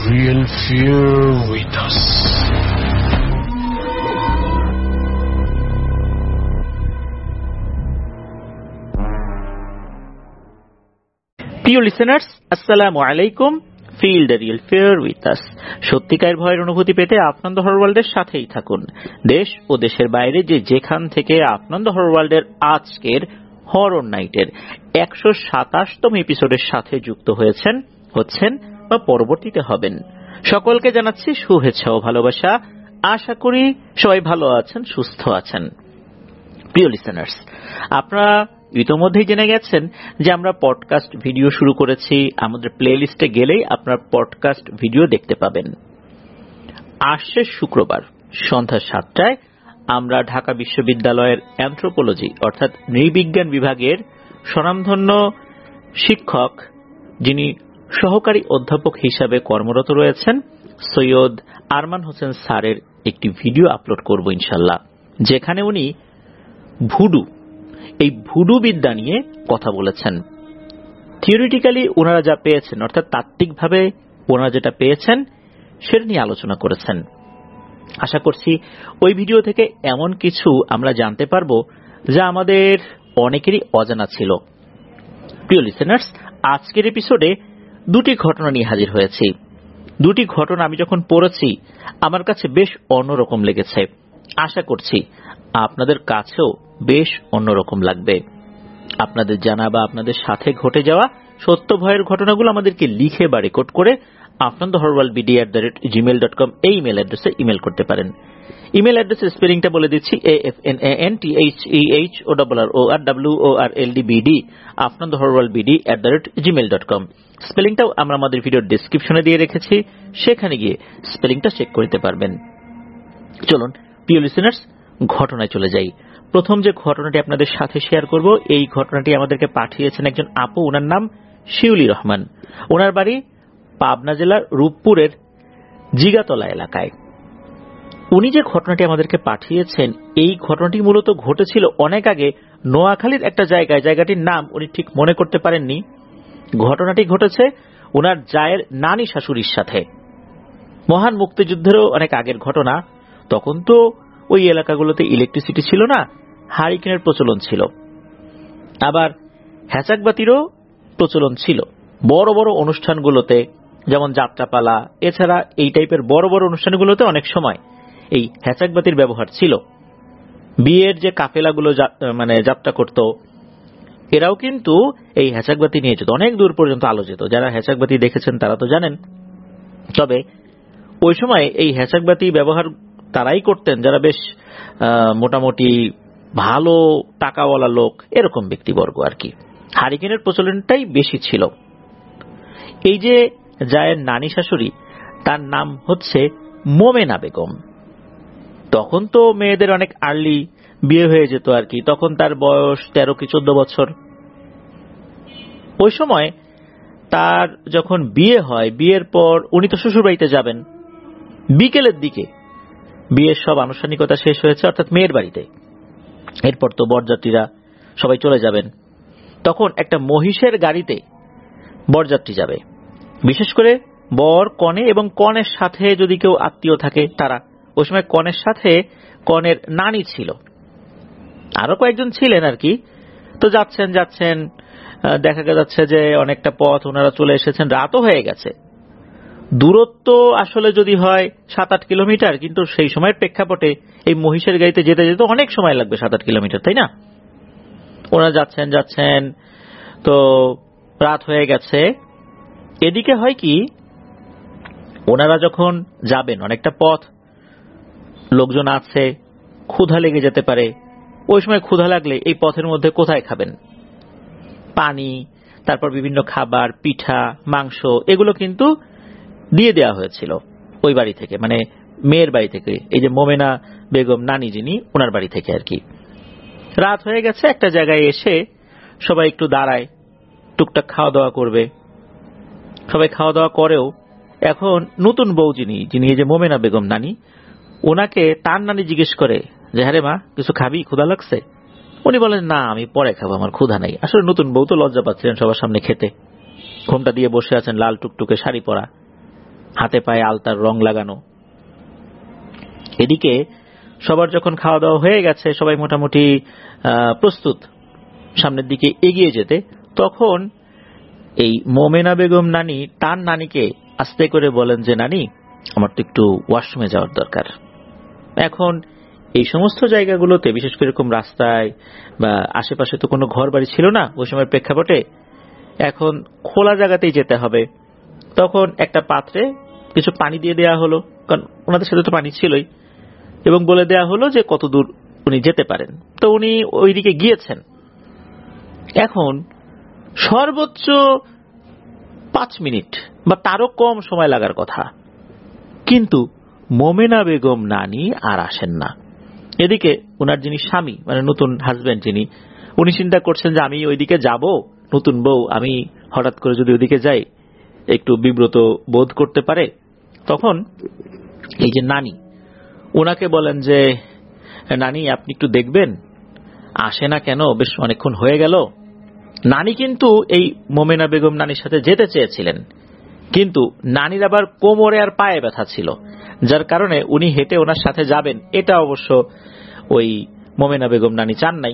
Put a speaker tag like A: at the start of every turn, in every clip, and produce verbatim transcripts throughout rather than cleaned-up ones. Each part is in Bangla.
A: real fear with us.
B: প্রিয় লিসেনার্স, আসসালামু আলাইকুম। Feel the real fear with us. সত্যিকার ভয়ের অনুভূতি পেতে আপনার হরর ওয়ার্ল্ডের সাথেই থাকুন। দেশ ও দেশের বাইরে যে যেখান থেকে আপনার হরর ওয়ার্ল্ডের আজকের হরর নাইটের একশো সাতাশতম এপিসোডের সাথে যুক্ত হয়েছেন, হচ্ছেন বা পরবর্তীতে হবেন, সকলকে জানাচ্ছি শুভেচ্ছা ও ভালোবাসা। আশা করি সবাই ভালো আছেন, সুস্থ আছেন। প্রিয় লিসেনার্স, আপনারা ইতোমধ্যেই জেনে গেছেন যে আমরা পডকাস্ট ভিডিও শুরু করেছি। আমাদের প্লে লিস্টে গেলেই আপনার পডকাস্ট ভিডিও দেখতে পাবেন। আসছে শুক্রবার সন্ধ্যা সাতটায় আমরা ঢাকা বিশ্ববিদ্যালয়ের অ্যানথ্রোপোলজি অর্থাৎ নৃবিজ্ঞান বিভাগের স্বনামধন্য শিক্ষক, যিনি সহকারী অধ্যাপক হিসাবে কর্মরত রয়েছেন, সৈয়দ আরমান হোসেন স্যারের একটি ভিডিও আপলোড করব ইনশাল্লাহ, যেখানে উনি ভুডু এই ভুডু বিদ্যা নিয়ে কথা বলেছেন। থিওরিটিক্যালি ওনারা যা পেয়েছেন, অর্থাৎ তাত্ত্বিকভাবে ওনারা যেটা পেয়েছেন সেটা নিয়ে আলোচনা করেছেন। আশা করছি ওই ভিডিও থেকে এমন কিছু আমরা জানতে পারবো যা আমাদের অনেকেরই অজানা ছিল। প্রিয় লিসেনার্স, আজকের এপিসোডে দুটি ঘটনা নিয়ে হাজির হয়েছি। দুটি ঘটনা আমি যখন পড়েছি আমার কাছে বেশ অন্যরকম লেগেছে। আশা করছি আপনাদের কাছেও বেশ অন্যরকম লাগবে। আপনাদের জানা বা আপনাদের সাথে ঘটে যাওয়া সত্য ভয়ের ঘটনাগুলো আমাদেরকে লিখে বা রেকর্ড করে আপনার horror world BD at the rate Gmail dot com এই ইমেল অ্যাড্রেসে ইমেল করতে পারেন। ইমেল অ্যাড্রেসের স্পেলিংটা বলে দিচ্ছি, A F N A N T H E H O double R O R W O R L D BD আপনার horror world BD at the rate Gmail dot com. স্পেলিংটাও আমরা আমাদের ভিডিওর ডেসক্রিপশনে দিয়ে রেখেছি, সেখানে গিয়ে স্পেলিংটা চেক করতে পারবেন। চলুন প্রিয় লিসেনার্স, ঘটনায় চলে যাই। প্রথম যে ঘটনাটি আপনাদের সাথে শেয়ার করব, এই ঘটনাটি আমাদেরকে পাঠিয়েছেন একজন আপু। ওনার নাম শিউলি রহমান। ওনার বাড়ি পাবনা জেলার রূপপুরের জিগাতলা এলাকায়। উনি যে ঘটনাটি আমাদেরকে পাঠিয়েছেন, এই ঘটনাটি মূলত ঘটেছিল অনেক আগে নোয়াখালীর একটা জায়গায়। জায়গাটির নাম উনি ঠিক মনে করতে পারেননি। ঘটনাটি ঘটেছে ওনার জায়ের নানি শাশুড়ির সাথে। মহান মুক্তিযুদ্ধেরও অনেক আগের ঘটনা। তখন তো ওই এলাকাগুলোতে ইলেকট্রিসিটি ছিল না, হারিকেনের প্রচলন ছিল, আবার হ্যাচাকবাতিরও প্রচলন ছিল। বড় বড় অনুষ্ঠানগুলোতে, যেমন যাত্রাপালা, এছাড়া এই টাইপের বড় বড় অনুষ্ঠানগুলোতে অনেক সময় এই হ্যাচাকবাতির ব্যবহার ছিল। বিয়ের যে কাফেলাগুলো মানে যাত্রা করত, এরাও কিন্তু এই হ্যাচাকবাতি নিয়ে যেত, অনেক দূর পর্যন্ত আলো যেত। যারা হ্যাচাকবাতি দেখেছেন তারা তো জানেন। তবে ওই সময় এই হ্যাচাকবাতি ব্যবহার তারাই করতেন যারা বেশ মোটামুটি ভালো টাকাওয়ালা লোক, এরকম ব্যক্তিবর্গ আর কি। হারিকেনের প্রচলনটাই বেশি ছিল। এই যে জায়ের নানি শাশুড়ি, তার নাম হচ্ছে মোমেনা বেগম। তখন তো মেয়েদের অনেক আর্লি বিয়ে হয়ে যেত আর কি। তখন তার বয়স তেরো কি চোদ্দ বছর। ওই সময় তার যখন বিয়ে হয়, বিয়ের পর উনি তো শ্বশুর বাড়িতে যাবেন। বিকেলের দিকে বিয়ের সব আনুষ্ঠানিকতা শেষ হয়েছে, অর্থাৎ মেয়ের বাড়িতে। এরপর তো বরযাত্রীরা সবাই চলে যাবেন। তখন একটা মহিষের গাড়িতে বরযাত্রী যাবে, বিশেষ করে বর, কনে এবং কনের সাথে যদি কেউ আত্মীয় থাকে তারা। ওই সময় কনের সাথে কনের নানি ছিল, আরো কয়েকজন ছিলেন আর কি। তো যাচ্ছেন যাচ্ছেন দেখা যাচ্ছে যে অনেকটা পথ ওনারা চলে এসেছেন, রাতও হয়ে গেছে। দূরত্ব আসলে যদি হয় সাত আট কিলোমিটার, কিন্তু সেই সময়ের প্রেক্ষাপটে এই মহিষের গাড়িতে যেতে যেতে অনেক সময় লাগবে, সাত আট কিলোমিটার, তাই না? ওনারা যাচ্ছেন যাচ্ছেন তো রাত হয়ে গেছে। এদিকে হয় কি, ওনারা যখন যাবেন অনেকটা পথ, লোকজন আছে, ক্ষুধা লেগে যেতে পারে। ওই সময় ক্ষুধা লাগলে এই পথের মধ্যে কোথায় খাবেন? পানি, তারপর বিভিন্ন খাবার, পিঠা, মাংস, এগুলো কিন্তু দিয়ে দেওয়া হয়েছিল ওই বাড়ি থেকে, মানে মেয়ের বাড়ি থেকে, এই যে মোমেনা বেগম নানি যিনি, ওনার বাড়ি থেকে আর কি। রাত হয়ে গেছে, একটা জায়গায় এসে সবাই একটু দাঁড়ায়, টুকটাক খাওয়া দাওয়া করবে। সবাই খাওয়া দাওয়া করেও এখন নতুন বউ যিনি যিনি এই যে মোমেনা বেগম নানি, ওনাকে তার নানি জিজ্ঞেস করে যে, হ্যাঁ রে মা, কিছু খাবি, ক্ষুধা লাগছে? উনি বলেন, না আমি পরে খাবো, আমার ক্ষুধা নাই। আসলে নতুন বউ তো লজ্জা পাচ্ছিলেন সবার সামনে খেতে। ঘোমটা দিয়ে বসে আছেন, লাল টুকটুকে শাড়ি পরা। হাতে পায়ে আলতার রং লাগানো। এদিকে সবার যখন খাওয়া দাওয়া হয়ে গেছে, সবাই মোটামুটি প্রস্তুত সামনের দিকে এগিয়ে যেতে, তখন এই মোমেনা বেগম নানি তার নানিকে আস্তে করে বলেন যে, নানি আমার তো একটু ওয়াশরুমে যাওয়ার দরকার। এখন এই সমস্ত জায়গাগুলোতে, বিশেষ করে এরকম রাস্তায় বা আশেপাশে তো কোনো ঘর বাড়ি ছিল না ওই সময়ের প্রেক্ষাপটে, এখন খোলা জায়গাতেই যেতে হবে। তখন একটা পাত্রে কিছু পানি দিয়ে দেওয়া হলো, কারণ ওনাদের সাথে তো পানি ছিলই, এবং বলে দেওয়া হলো যে কত দূর উনি যেতে পারেন। তো উনি ওইদিকে গিয়েছেন। এখন সর্বোচ্চ পাঁচ মিনিট বা তারও কম সময় লাগার কথা, কিন্তু মোমেনা বেগম নানি আর আসেন না। এদিকে ওনার যিনি স্বামী, মানে নতুন হাজবেন্ড যিনি, উনি চিন্তা করছেন যে আমি ওইদিকে যাব, নতুন বউ, আমি হঠাৎ করে যদি ওইদিকে যাই একটু বিব্রত বোধ করতে পারে। তখন এই যে নানি, ওনাকে বলেন যে, নানি আপনি একটু দেখবেন আসে না কেন, বেশ অনেকক্ষণ হয়ে গেল। নানি কিন্তু এই মোমেনা বেগম নানির সাথে যেতে চেয়েছিলেন, কিন্তু নানির আবার কোমরে আর পায়ে ব্যথা ছিল, যার কারণে উনি হেঁটে ওনার সাথে যাবেন এটা অবশ্য ওই মোমেনা বেগম নানি চান নাই।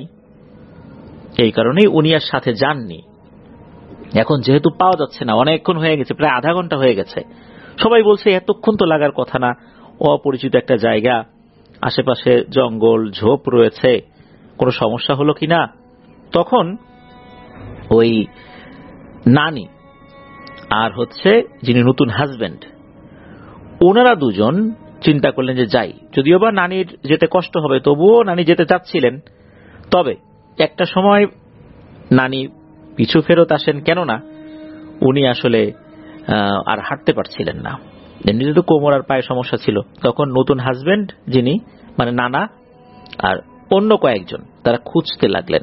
B: এই কারণেই উনি আর সাথে যাননি। এখন যেহেতু পাওয়া যাচ্ছে না, অনেকক্ষণ হয়ে গেছে, প্রায় আধা ঘন্টা হয়ে গেছে, সবাই বলছে এতক্ষণ তো লাগার কথা না, অপরিচিত একটা জায়গা, আশেপাশে জঙ্গল ঝোপ রয়েছে, কোনো সমস্যা হলো কিনা। তখন ওই নানি আর হচ্ছে যিনি নতুন হাজবেন্ড, ওনারা দুজন চিন্তা করলেন যে যাই, যদিও বা নানির যেতে কষ্ট হবে তবুও নানি যেতে চাচ্ছিলেন। তবে একটা সময় নানি পিছু ফেরত আসেন, কেননা উনি আসলে আর হাঁটতে পারছিলেন না, এমনিতে তো কোমর আর পায়ে সমস্যা ছিল। তখন নতুন হাজবেন্ড যিনি, মানে নানা আর অন্য কয়েকজন, তারা খুঁজতে লাগলেন।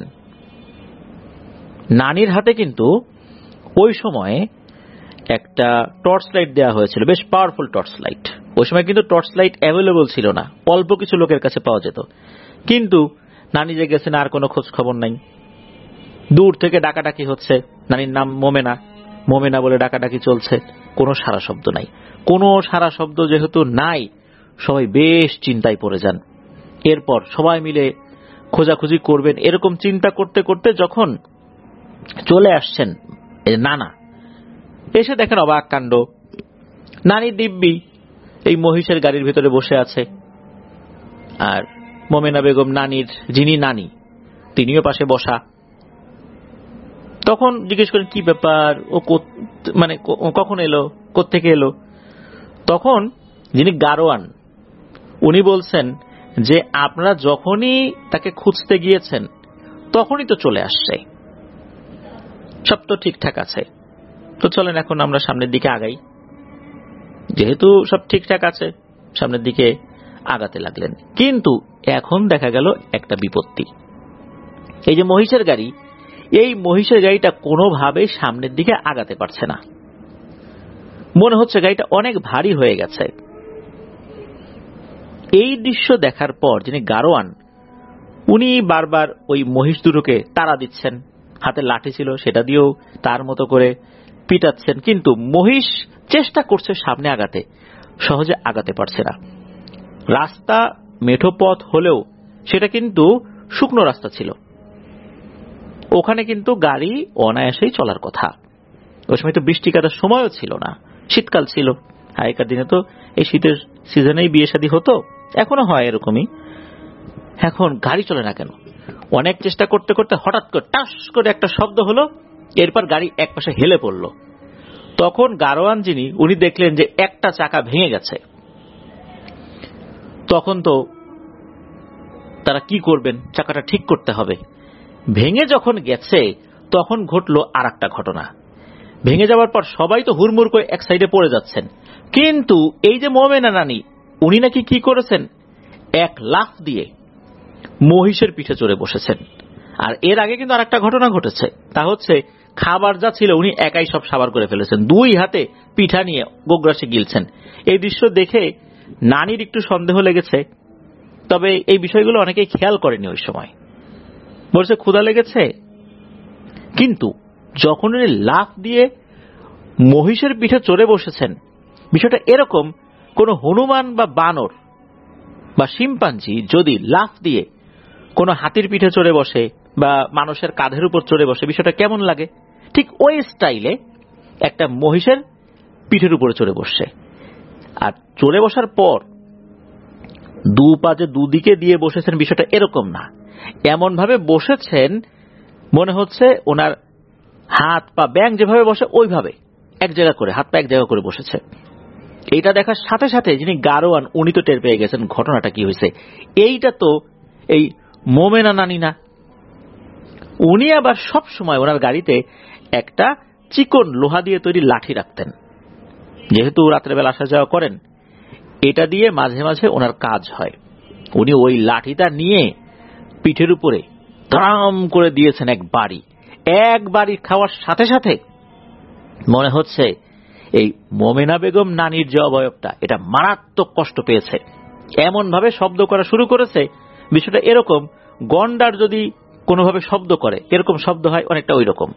B: নানির হাতে কিন্তু ওই সময়ে একটা টর্চ লাইট দেওয়া হয়েছিল, বেশ পাওয়ারফুল টর্চ লাইট। ওই সময় কিন্তু টর্চ লাইট অ্যাভেলেবল ছিল না, অল্প কিছু লোকের কাছে পাওয়া যেত। কিন্তু নানি যে গেছেন আর কোনো খোঁজ খবর নাই। দূর থেকে ডাকাডাকি হচ্ছে, নানির নাম মোমেনা, মোমেনা বলে ডাকাডাকি চলছে, কোনো সারা শব্দ নাই। কোনো সারা শব্দ যেহেতু নাই, সবাই বেশ চিন্তায় পড়ে যান। এরপর সবাই মিলে খোঁজাখুঁজি করবেন, এরকম চিন্তা করতে করতে যখন চলে আসছেন নানা, এসে দেখেন অবাক কাণ্ড, নানি দিব্যি এই মহিষের গাড়ির ভেতরে বসে আছে, আর মোমেনা বেগম নানির যিনি নানি তিনিও পাশে বসা। তখন জিজ্ঞেস করেন কি ব্যাপার, ও মানে কখন এলো, কোত্থেকে এলো। তখন যিনি গারোয়ান উনি বলছেন যে আপনারা যখনই তাকে খুঁজতে গিয়েছেন তখনই তো চলে আসছে, সব তো ঠিকঠাক আছে, তো চলেন এখন আমরা সামনের দিকে আগাই। যেহেতু সব ঠিকঠাক আছে, সামনের দিকে আগাতে লাগলেন। কিন্তু এখন দেখা গেল একটা বিপত্তি। এই যে মহিষের গাড়ি, এই মহিষের গাড়িটা কোনোভাবে সামনের দিকে আগাতে পারছে না, মনে হচ্ছে গাড়িটা অনেক ভারী হয়ে গেছে। এই দৃশ্য দেখার পর যিনি গারোয়ান, উনি বারবার ওই মহিষ দুটোকে তাড়া দিচ্ছেন, হাতে লাঠি ছিল সেটা দিয়েও তার মতো করে পিটাচ্ছেন, কিন্তু মহিষ চেষ্টা করছে সামনে আগাতে, সহজে আগাতে পারছে না। রাস্তা মেঠো পথ হলেও সেটা কিন্তু শুকনো রাস্তা ছিল, ওখানে কিন্তু গাড়ি অনায়াসেই চলার কথা। ওই সময় তো বৃষ্টি কাটার সময়ও ছিল না, শীতকাল ছিল। আগেকার দিনে তো এই শীতের সিজনেই বিয়ে শাদী হতো, এখনো হয় এরকমই। এখন গাড়ি চলে না কেন? অনেক চেষ্টা করতে করতে হঠাৎ করে টাস করে একটা শব্দ হলো, এরপর গাড়ি এক পাশে হেলে পড়ল। তখন গারোয়ান যিনি, উনি দেখলেন যে একটা চাকা ভেঙে গেছে। তখন তো তারা কি করবেন, চাকাটা ঠিক করতে হবে। ভেঙে যখন গেছে তখন ঘটলো আর একটা ঘটনা। ভেঙে যাওয়ার পর সবাই তো হুড়মুড় করে এক সাইডে পড়ে যাচ্ছেন, কিন্তু এই যে মোমেনা নানি, উনি নাকি কি করেছেন, এক লাফ দিয়ে মহিষের পিঠে চড়ে বসেছেন। আর এর আগে কিন্তু আর একটা ঘটনা ঘটেছে, তা হচ্ছে খাবার যা ছিল উনি একাই সব সাবার করে ফেলেছেন, দুই হাতে পিঠা নিয়ে গোগ্রাসে গিলছেন। এই দৃশ্য দেখে নানির একটু সন্দেহ লেগেছে, তবে এই বিষয়গুলো অনেকেই খেয়াল করেনি। ওই সময় বলছে ক্ষুধা লেগেছে, কিন্তু যখন উনি লাফ দিয়ে মহিষের পিঠে চড়ে বসেছেন, বিষয়টা এরকম, কোন হনুমান বা বানর বা শিম্পাঞ্জি যদি লাফ দিয়ে কোন হাতির পিঠে চড়ে বসে বা মানুষের কাঁধের উপর চড়ে বসে, বিষয়টা কেমন লাগে? ঠিক ওই স্টাইলে একটা মহিষের পিঠের উপরে চড়ে বসছে। আর চড়ে বসার পর দু পা যে দুদিকে দিয়ে বসেছেন, বিষয়টা এরকম না, এমন ভাবে বসেছেন মনে হচ্ছে ওনার হাত পা ব্যাং যেভাবে বসে ওইভাবে এক জায়গা করে, হাত পা এক জায়গা করে বসেছে। এইটা দেখার সাথে সাথে যিনি গারোয়ান উনি তো টের পেয়ে গেছেন ঘটনাটা কি হয়েছে। এইটা তো এই মোমেনা নানি না। উনি আবার সব সময় ওনার গাড়িতে একটা চিকন লোহা দিয়ে তৈরি লাঠি রাখতেন, যেহেতু রাত্রেবেলা আসা যাওয়া করেন, এটা দিয়ে মাঝে মাঝে ওনার কাজ হয়। উনি ওই লাঠিটা নিয়ে পিঠের উপরে ধরাম করে দিয়েছেন এক বাড়ি। এক বাড়ি খাওয়ার সাথে সাথে মনে হচ্ছে এই মোমেনা বেগম নানির যে অবয়বটা, এটা মারাত্মক কষ্ট পেয়েছে। এমন ভাবে শব্দ করা শুরু করেছে, বিষয়টা এরকম গন্ডার যদি কোনোভাবে শব্দ করে এরকম শব্দ হয়, অনেকটা ওই রকম।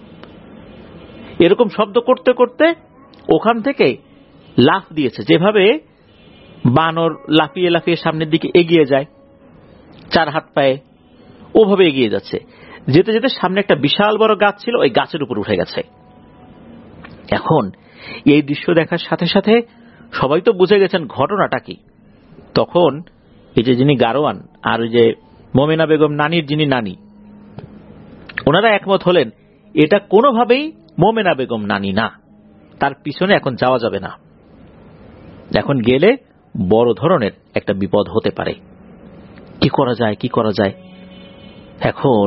B: এরকম শব্দ করতে করতে ওখান থেকে লাফ দিয়েছে, যেভাবে বানর লাফিয়ে লাফিয়ে সামনের দিকে এগিয়ে যায় চার হাত পায়ে, ওভাবে এগিয়ে যাচ্ছে। যেতে যেতে সামনে একটা বিশাল বড় গাছ ছিল, ওই গাছের উপর উঠে গেছে। এখন এই দৃশ্য দেখার সাথে সাথে সবাই তো বুঝে গেছেন ঘটনাটা কি। তখন এই যে যিনি গারোয়ান আর ওই যে মোমেনা বেগম নানির যিনি নানি, ওনারা একমত হলেন এটা কোনোভাবেই মোমেনা বেগম নানি না, তার পিছনে এখন যাওয়া যাবে না। এখন গেলে বড় ধরনের একটা বিপদ হতে পারে। কি করা যায় কি করা যায় এখন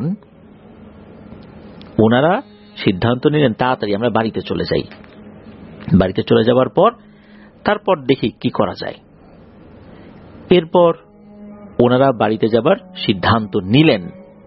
B: ওনারা সিদ্ধান্ত নিলেন তাড়াতাড়ি আমরা বাড়িতে চলে যাই। বাড়িতে চলে যাওয়ার পর তারপর দেখি কি করা যায়। এরপর ওনারা বাড়িতে যাবার সিদ্ধান্ত নিলেন।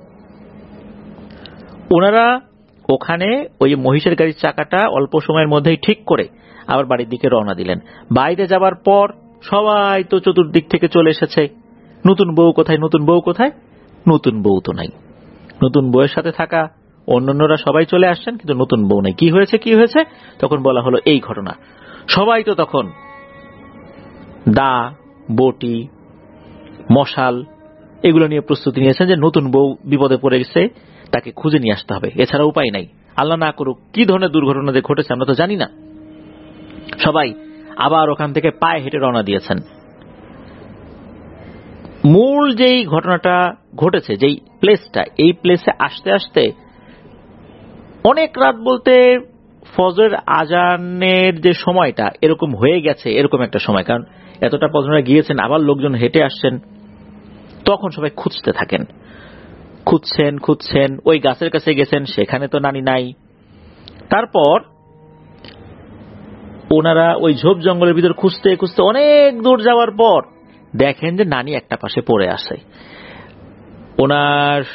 B: ওনারা ওখানে ওই মহিষের গাড়ির চাকাটা অল্প সময়ের মধ্যেই ঠিক করে আবার বাড়ির দিকে রওনা দিলেন। বাইরে যাবার পর সবাই তো চতুর্দিক থেকে চলে এসেছে। নতুন বউ কোথায়, নতুন বউ কোথায়? নতুন বউ তো নাই। নতুন বউয়ের সাথে থাকা অন্যান্যরা সবাই চলে আসছেন, কিন্তু নতুন বউ নাই। কি হয়েছে কি হয়েছে তখন বলা হলো এই ঘটনা। সবাই তো তখন দা, বটি, মশাল এগুলো নিয়ে প্রস্তুতি নিয়েছেন যে নতুন বউ বিপদে পড়ে গেছে, তাকে খুঁজে নিয়ে আসতে হবে, এছাড়া উপায় নাই। আল্লাহ না করুক কি ধরনের দুর্ঘটনা যে ঘটেছে আমরা তো জানি না। সবাই আবার ওখান থেকে পায়ে হেঁটে রওনা দিয়েছেন। মূল যেই ঘটনাটা ঘটেছে, যেই প্লেসটা, এই প্লেসে আসতে আসতে অনেক রাত বলতে ফজর আজানের যে সময়টা এরকম হয়ে গেছে, এরকম একটা সময়। কারণ এতটা পর্যন্ত গিয়েছেন, আবার লোকজন হেঁটে আসছেন, তখন সবাই খুঁজতে থাকেন। খুঁজছেন খুঁজছেন ওই গাছের কাছে গেছেন, সেখানে তো নানি নাই। তারপর ওনারা ওই ঝোপ জঙ্গলের ভিতর খুঁজতে খুঁজতে অনেক দূর যাওয়ার পর দেখেন যে নানি একটা পাশে পড়ে আছে। ওনার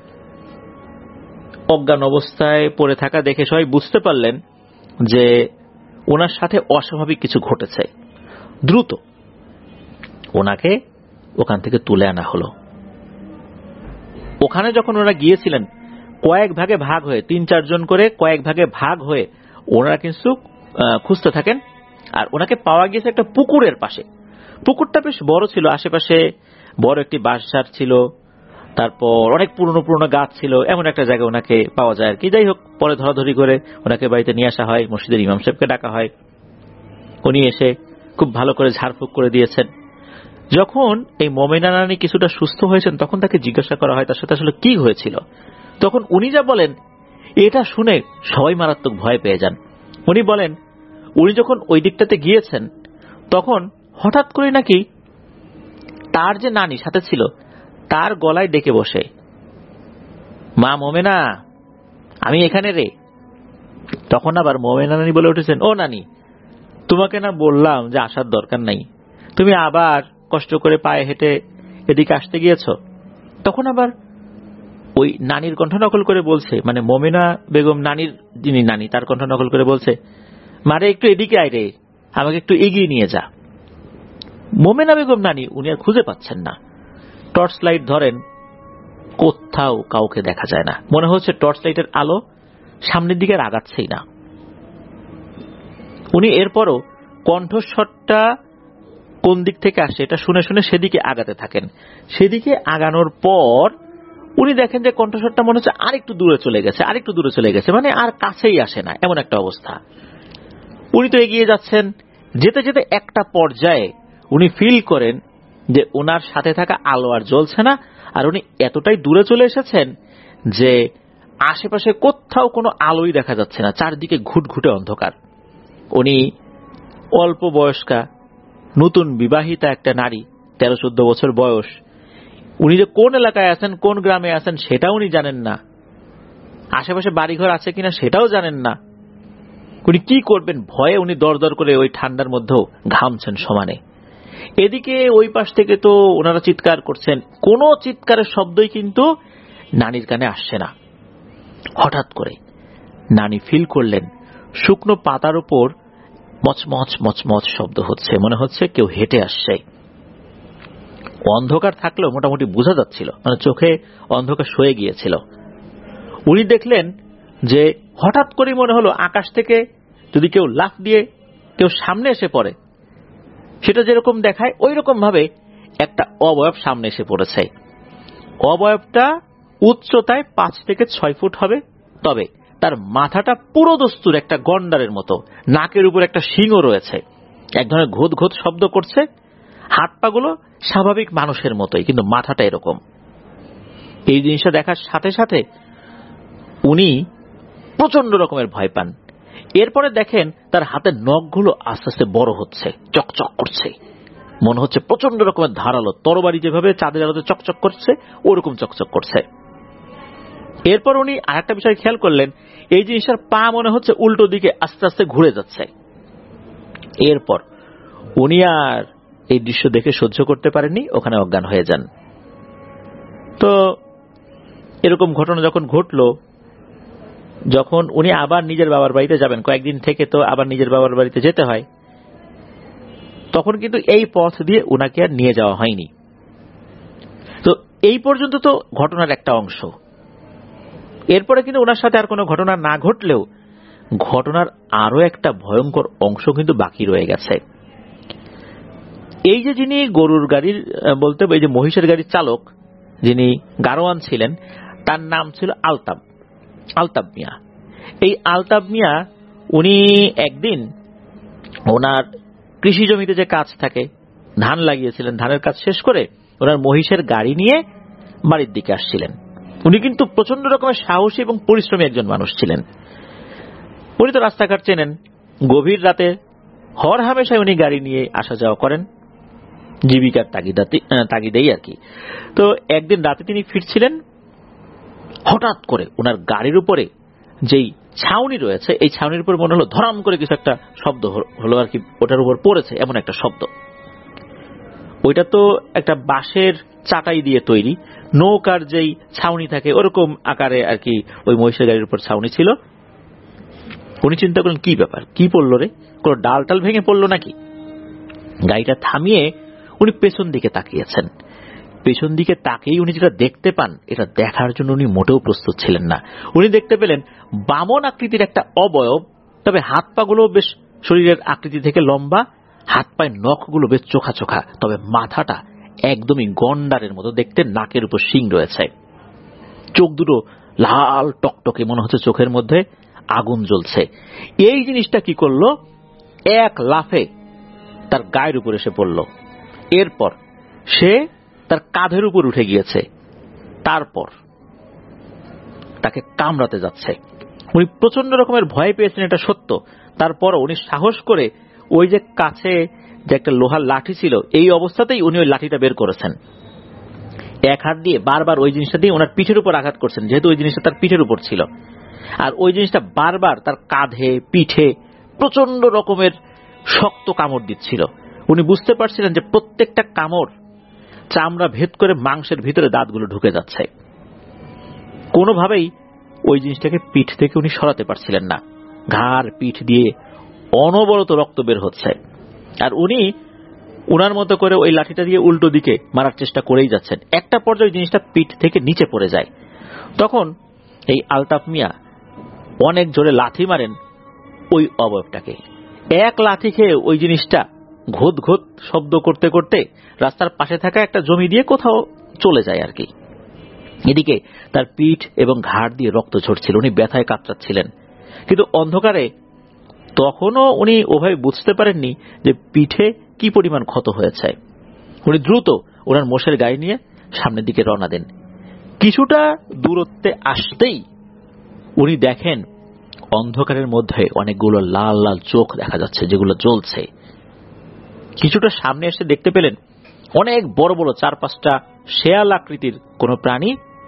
B: অজ্ঞান অবস্থায় পড়ে থাকা দেখে সবাই বুঝতে পারলেন যে ওনার সাথে অস্বাভাবিক কিছু ঘটেছে। দ্রুত ওনাকে ওখান থেকে তুলে আনা হলো। ওখানে যখন ওনারা গিয়েছিলেন কয়েক ভাগে ভাগ হয়ে, তিন চারজন করে কয়েক ভাগে ভাগ হয়ে ওনারা কিন্তু খুঁজতে থাকেন। আর ওনাকে পাওয়া গিয়েছে একটা পুকুরের পাশে। পুকুরটা বেশ বড় ছিল, আশেপাশে বড় একটি বাঁশঝাড় ছিল, তারপর অনেক পুরনো পুরনো গাছ ছিল। এমন একটা জায়গায় ওনাকে পাওয়া যায় আর কি। যাই হোক, পরে ধরাধরি করে ওনাকে বাড়িতে নিয়ে আসা হয়, মসজিদের ইমাম সাহেবকে ডাকা হয়। উনি এসে খুব ভালো করে ঝাড়ফুঁক করে দিয়েছেন। যখন এই মোমেনা নানি কিছুটা সুস্থ হয়েছেন তখন তাকে জিজ্ঞাসা করা হয় তার সাথে আসলে কি হয়েছিল। তখন উনি যা বলেন এটা শুনে সবাই মারাত্মক ভয় পেয়ে যান। উনি বলেন উনি যখন ওই দিকটাতে গিয়েছেন তখন হঠাৎ করে নাকি তার যে নানি সাথে ছিল তার গলায় ডেকে বসে, মা মোমেনা, আমি এখানে রে। তখন আবার মোমেনা নানি বলে উঠেছেন, ও নানি, তোমাকে না বললাম যে আসার দরকার নাই, তুমি আবার কষ্ট করে পায়ে হেঁটে এদিকে আসতে গিয়েছ। তখন আবার ওই নানির কণ্ঠ নকল করে বলছে, মানে মোমেনা বেগম নানির যিনি নানি তার কণ্ঠ নকল করে বলছে, মারে একটু এদিকে আয় রে, আমাকে একটু এগিয়ে নিয়ে যা। মোমেনা বেগম নানি উনি আর খুঁজে পাচ্ছেন না। টর্চ লাইট ধরেন, কোথাও কাউকে দেখা যায় না। মনে হচ্ছে টর্চ লাইটের আলো সামনের দিকে আগাচ্ছেই না। উনি এরপরও কণ্ঠস্বরটা কোন দিক থেকে আসছে এটা শুনে শুনে সেদিকে আগাতে থাকেন। সেদিকে আগানোর পর উনি দেখেন যে কণ্ঠস্বরটা মনে হচ্ছে আরেকটু দূরে চলে গেছে, আরেকটু দূরে চলে গেছে, মানে আর কাছেই আসে না, এমন একটা অবস্থা। উনি তো এগিয়ে যাচ্ছেন, যেতে যেতে একটা পর্যায়ে উনি ফিল করেন যে ওনার সাথে থাকা আলো আর জ্বলছে না, আর উনি এতটাই দূরে চলে এসেছেন যে আশেপাশে কোথাও কোনো আলোই দেখা যাচ্ছে না, চারদিকে ঘুটঘুটে অন্ধকার। উনি অল্প বয়স্কা নতুন বিবাহিতা একটা নারী, তেরো চোদ্দ বছর বয়স। উনি যে কোন এলাকায় আছেন, কোন গ্রামে আছেন সেটাও উনি জানেন না, আশেপাশে বাড়িঘর আছে কিনা সেটাও জানেন না। উনি কি করবেন ভয়ে উনি দর দর করে ওই ঠান্ডার মধ্যেও ঘামছেন সমানে। এদিকে ওই পাশ থেকে তো ওনারা চিৎকার করছেন, কোনো চিৎকারের শব্দই কিন্তু নানির কানে আসছে না। হঠাৎ করে নানি ফিল করলেন শুকনো পাতার উপর মচমচ মচমচ শব্দ হচ্ছে, মনে হচ্ছে কেউ হেঁটে আসছে। অন্ধকার থাকলেও মোটামুটি বোঝা যাচ্ছিল, মানে চোখে অন্ধকার সয়ে গিয়েছিল। উনি দেখলেন যে হঠাৎ করে মনে হলো আকাশ থেকে যদি কেউ লাফ দিয়ে কেউ সামনে এসে পড়ে, সেটা যেরকম দেখায় ওই রকম ভাবে একটা অবয়ব সামনে এসে পড়েছে। অবয়বটা উচ্চতায় পাঁচ থেকে ছয় ফুট হবে, তবে তার মাথাটা পুরো দস্তুর একটা গন্ডারের মতো, নাকের উপর একটা শিংও রয়েছে, এক ধরনের ঘোত ঘোত শব্দ করছে। হাত পাগুলো স্বাভাবিক মানুষের মতোই, কিন্তু মাথাটা এরকম। এই জিনিসটা দেখার সাথে সাথে উনি প্রচন্ড রকমের ভয় পান। এরপরে দেখেন তার হাতের নখগুলো আস্তে আস্তে বড় হচ্ছে, চকচক করছে, মনে হচ্ছে প্রচন্ড রকমের ধারালো, তরবারি যেভাবে চাঁদের আলোতে চকচক করছে ওরকম চকচক করছে। এরপর উনি আরেকটা বিষয় খেয়াল করলেন, এই জিনিসটার পা মনে হচ্ছে উল্টো দিকে আস্তে আস্তে ঘুরে যাচ্ছে। এরপর উনি আর এই দৃশ্য দেখে সহ্য করতে পারেননি, ওখানে অজ্ঞান হয়ে যান। তো এরকম ঘটনা যখন ঘটলো, যখন উনি আবার নিজের বাবার বাড়িতে যাবেন, কয়েকদিন থেকে তো আবার নিজের বাবার বাড়িতে যেতে হয়, তখন কিন্তু এই পথ দিয়ে উনাকে আর নিয়ে যাওয়া হয়নি। তো এই পর্যন্ত তো ঘটনার একটা অংশ। এরপরে কিন্তু ওনার সাথে আর কোনো ঘটনা না ঘটলেও ঘটনার আরো একটা ভয়ঙ্কর অংশ কিন্তু বাকি রয়ে গেছে। এই যে যিনি গরুর গাড়ির বলতে এই যে মহিষের গাড়ির চালক যিনি গারোয়ান ছিলেন, তার নাম ছিল আলতাব আলতাব মিয়া। এই আলতাব মিয়া উনি একদিন ওনার কৃষি জমিতে যে কাজ থাকে, ধান লাগিয়েছিলেন, ধানের কাজ শেষ করে ওনার মহিষের গাড়ি নিয়ে বাড়ির দিকে আসছিলেন। উনি কিন্তু প্রচন্ড রকমের সাহসী এবং পরিশ্রমী একজন মানুষ ছিলেন। উনি তো রাস্তাঘাট চেনেন, গভীর রাতে হর হামেশায় উনি গাড়ি নিয়ে আসা যাওয়া করেন, জীবিকার তাগিদেই আর কি। তো একদিন রাতে তিনি ফিরছিলেন, হঠাৎ করে ওনার গাড়ির উপরে যেই ছাউনি রয়েছে, এই ছাউনির উপর মনে হলো ধরাম করে কিছু একটা শব্দ হলো আর কি, ওটার উপর পড়েছে এমন একটা শব্দ। ওইটা তো একটা বাঁশের চাটাই দিয়ে তৈরি, নৌকার যেই ছাউনি থাকে ওরকম আকারে আর কি ওই মহিষের গাড়ির উপর ছাউনি ছিল। উনি চিন্তা করলেন কি ব্যাপার, কি পড়লো রে, কোনো ডাল টাল ভেঙে পড়লো নাকি। গাড়িটা থামিয়ে উনি পেছন দিকে তাকিয়েছেন। পেছন দিকে তাকিয়ে উনি যেটা দেখতে পান, এটা দেখার জন্য উনি মোটেও প্রস্তুত ছিলেন না। উনি দেখতে পেলেন বামন আকৃতির একটা অবয়ব, তবে হাত পাগুলো বেশ শরীরের আকৃতি থেকে লম্বা, হাত পায়ের নখগুলো বেশ চোখা চোখা, তবে মাথাটা একদমই গন্ডারের মতো দেখতে, নাকের উপর শিং রয়েছে, চোখ দুটো লাল টকটকে, মনে হচ্ছে চোখের মধ্যে আগুন জ্বলছে। এই জিনিসটা কি করলো, এক লাফে তার গায়ের উপর এসে পড়ল। এরপর সে তার কাঁধের উপর উঠে গিয়েছে, তারপর তাকে কামড়াতে যাচ্ছে। উনি প্রচন্ড রকমের ভয় পেয়েছেন, এটা সত্য। তারপর উনি সাহস করে ওই যে কাছে যে একটা লোহার লাঠি ছিল, এই অবস্থাতেই উনি ওই লাঠিটা বের করেছেন। এক হাত দিয়ে বারবার ওই জিনিসটা দিয়ে ওনার পিঠের উপর আঘাত করছেন, যেহেতু ওই জিনিসটা তার পিঠের উপর ছিল। আর ওই জিনিসটা বারবার তার কাঁধে পিঠে প্রচন্ড রকমের শক্ত কামড় দিচ্ছিল। উনি বুঝতে পারছিলেন যে প্রত্যেকটা কামড় চামড়া ভেদ করে মাংসের ভিতরে দাঁতগুলো ঢুকে যাচ্ছে। কোনোভাবেই ওই জিনিসটাকে পিঠ থেকে উনি সরাতে পারছিলেন না। ঘাড় পিঠ দিয়ে অনবরত রক্ত বের হচ্ছে, আর উনি উনার মতো করে ওই লাঠিটা দিয়ে উল্টো দিকে মারার চেষ্টা করেই যাচ্ছেন। একটা পর্যায়ে জিনিসটা পিঠ থেকে নিচে পড়ে যায়। তখন এই আলতাফ মিয়া অনেক জোরে লাথি মারেন ওই অবয়বটাকে, এক লাথি খেয়ে ওই জিনিসটা ঘোত ঘোত শব্দ করতে করতে রাস্তার পাশে থাকা একটা জমি দিয়ে কোথাও চলে যায় আর কি। এদিকে তার পিঠ এবং ঘাড় দিয়ে রক্ত ঝরছিল, উনি ব্যথায় কাতরাচ্ছিলেন। কিন্তু অন্ধকারে তখনও উনি ওভাবে বুঝতে পারেননি যে পিঠে কি পরিমাণ ক্ষত হয়েছে। উনি দ্রুত ওনার মোষের গাড়ি নিয়ে সামনের দিকে রওনা দেন। কিছুটা দূরত্বে আসতেই উনি দেখেন অন্ধকারের মধ্যে অনেকগুলো লাল লাল চোখ দেখা যাচ্ছে যেগুলো জ্বলছে। কিছুটা সামনে এসে দেখতে পেলেন অনেক বড় বড় চার পাঁচটা শেয়াল আকৃতির কোন প্রাণী,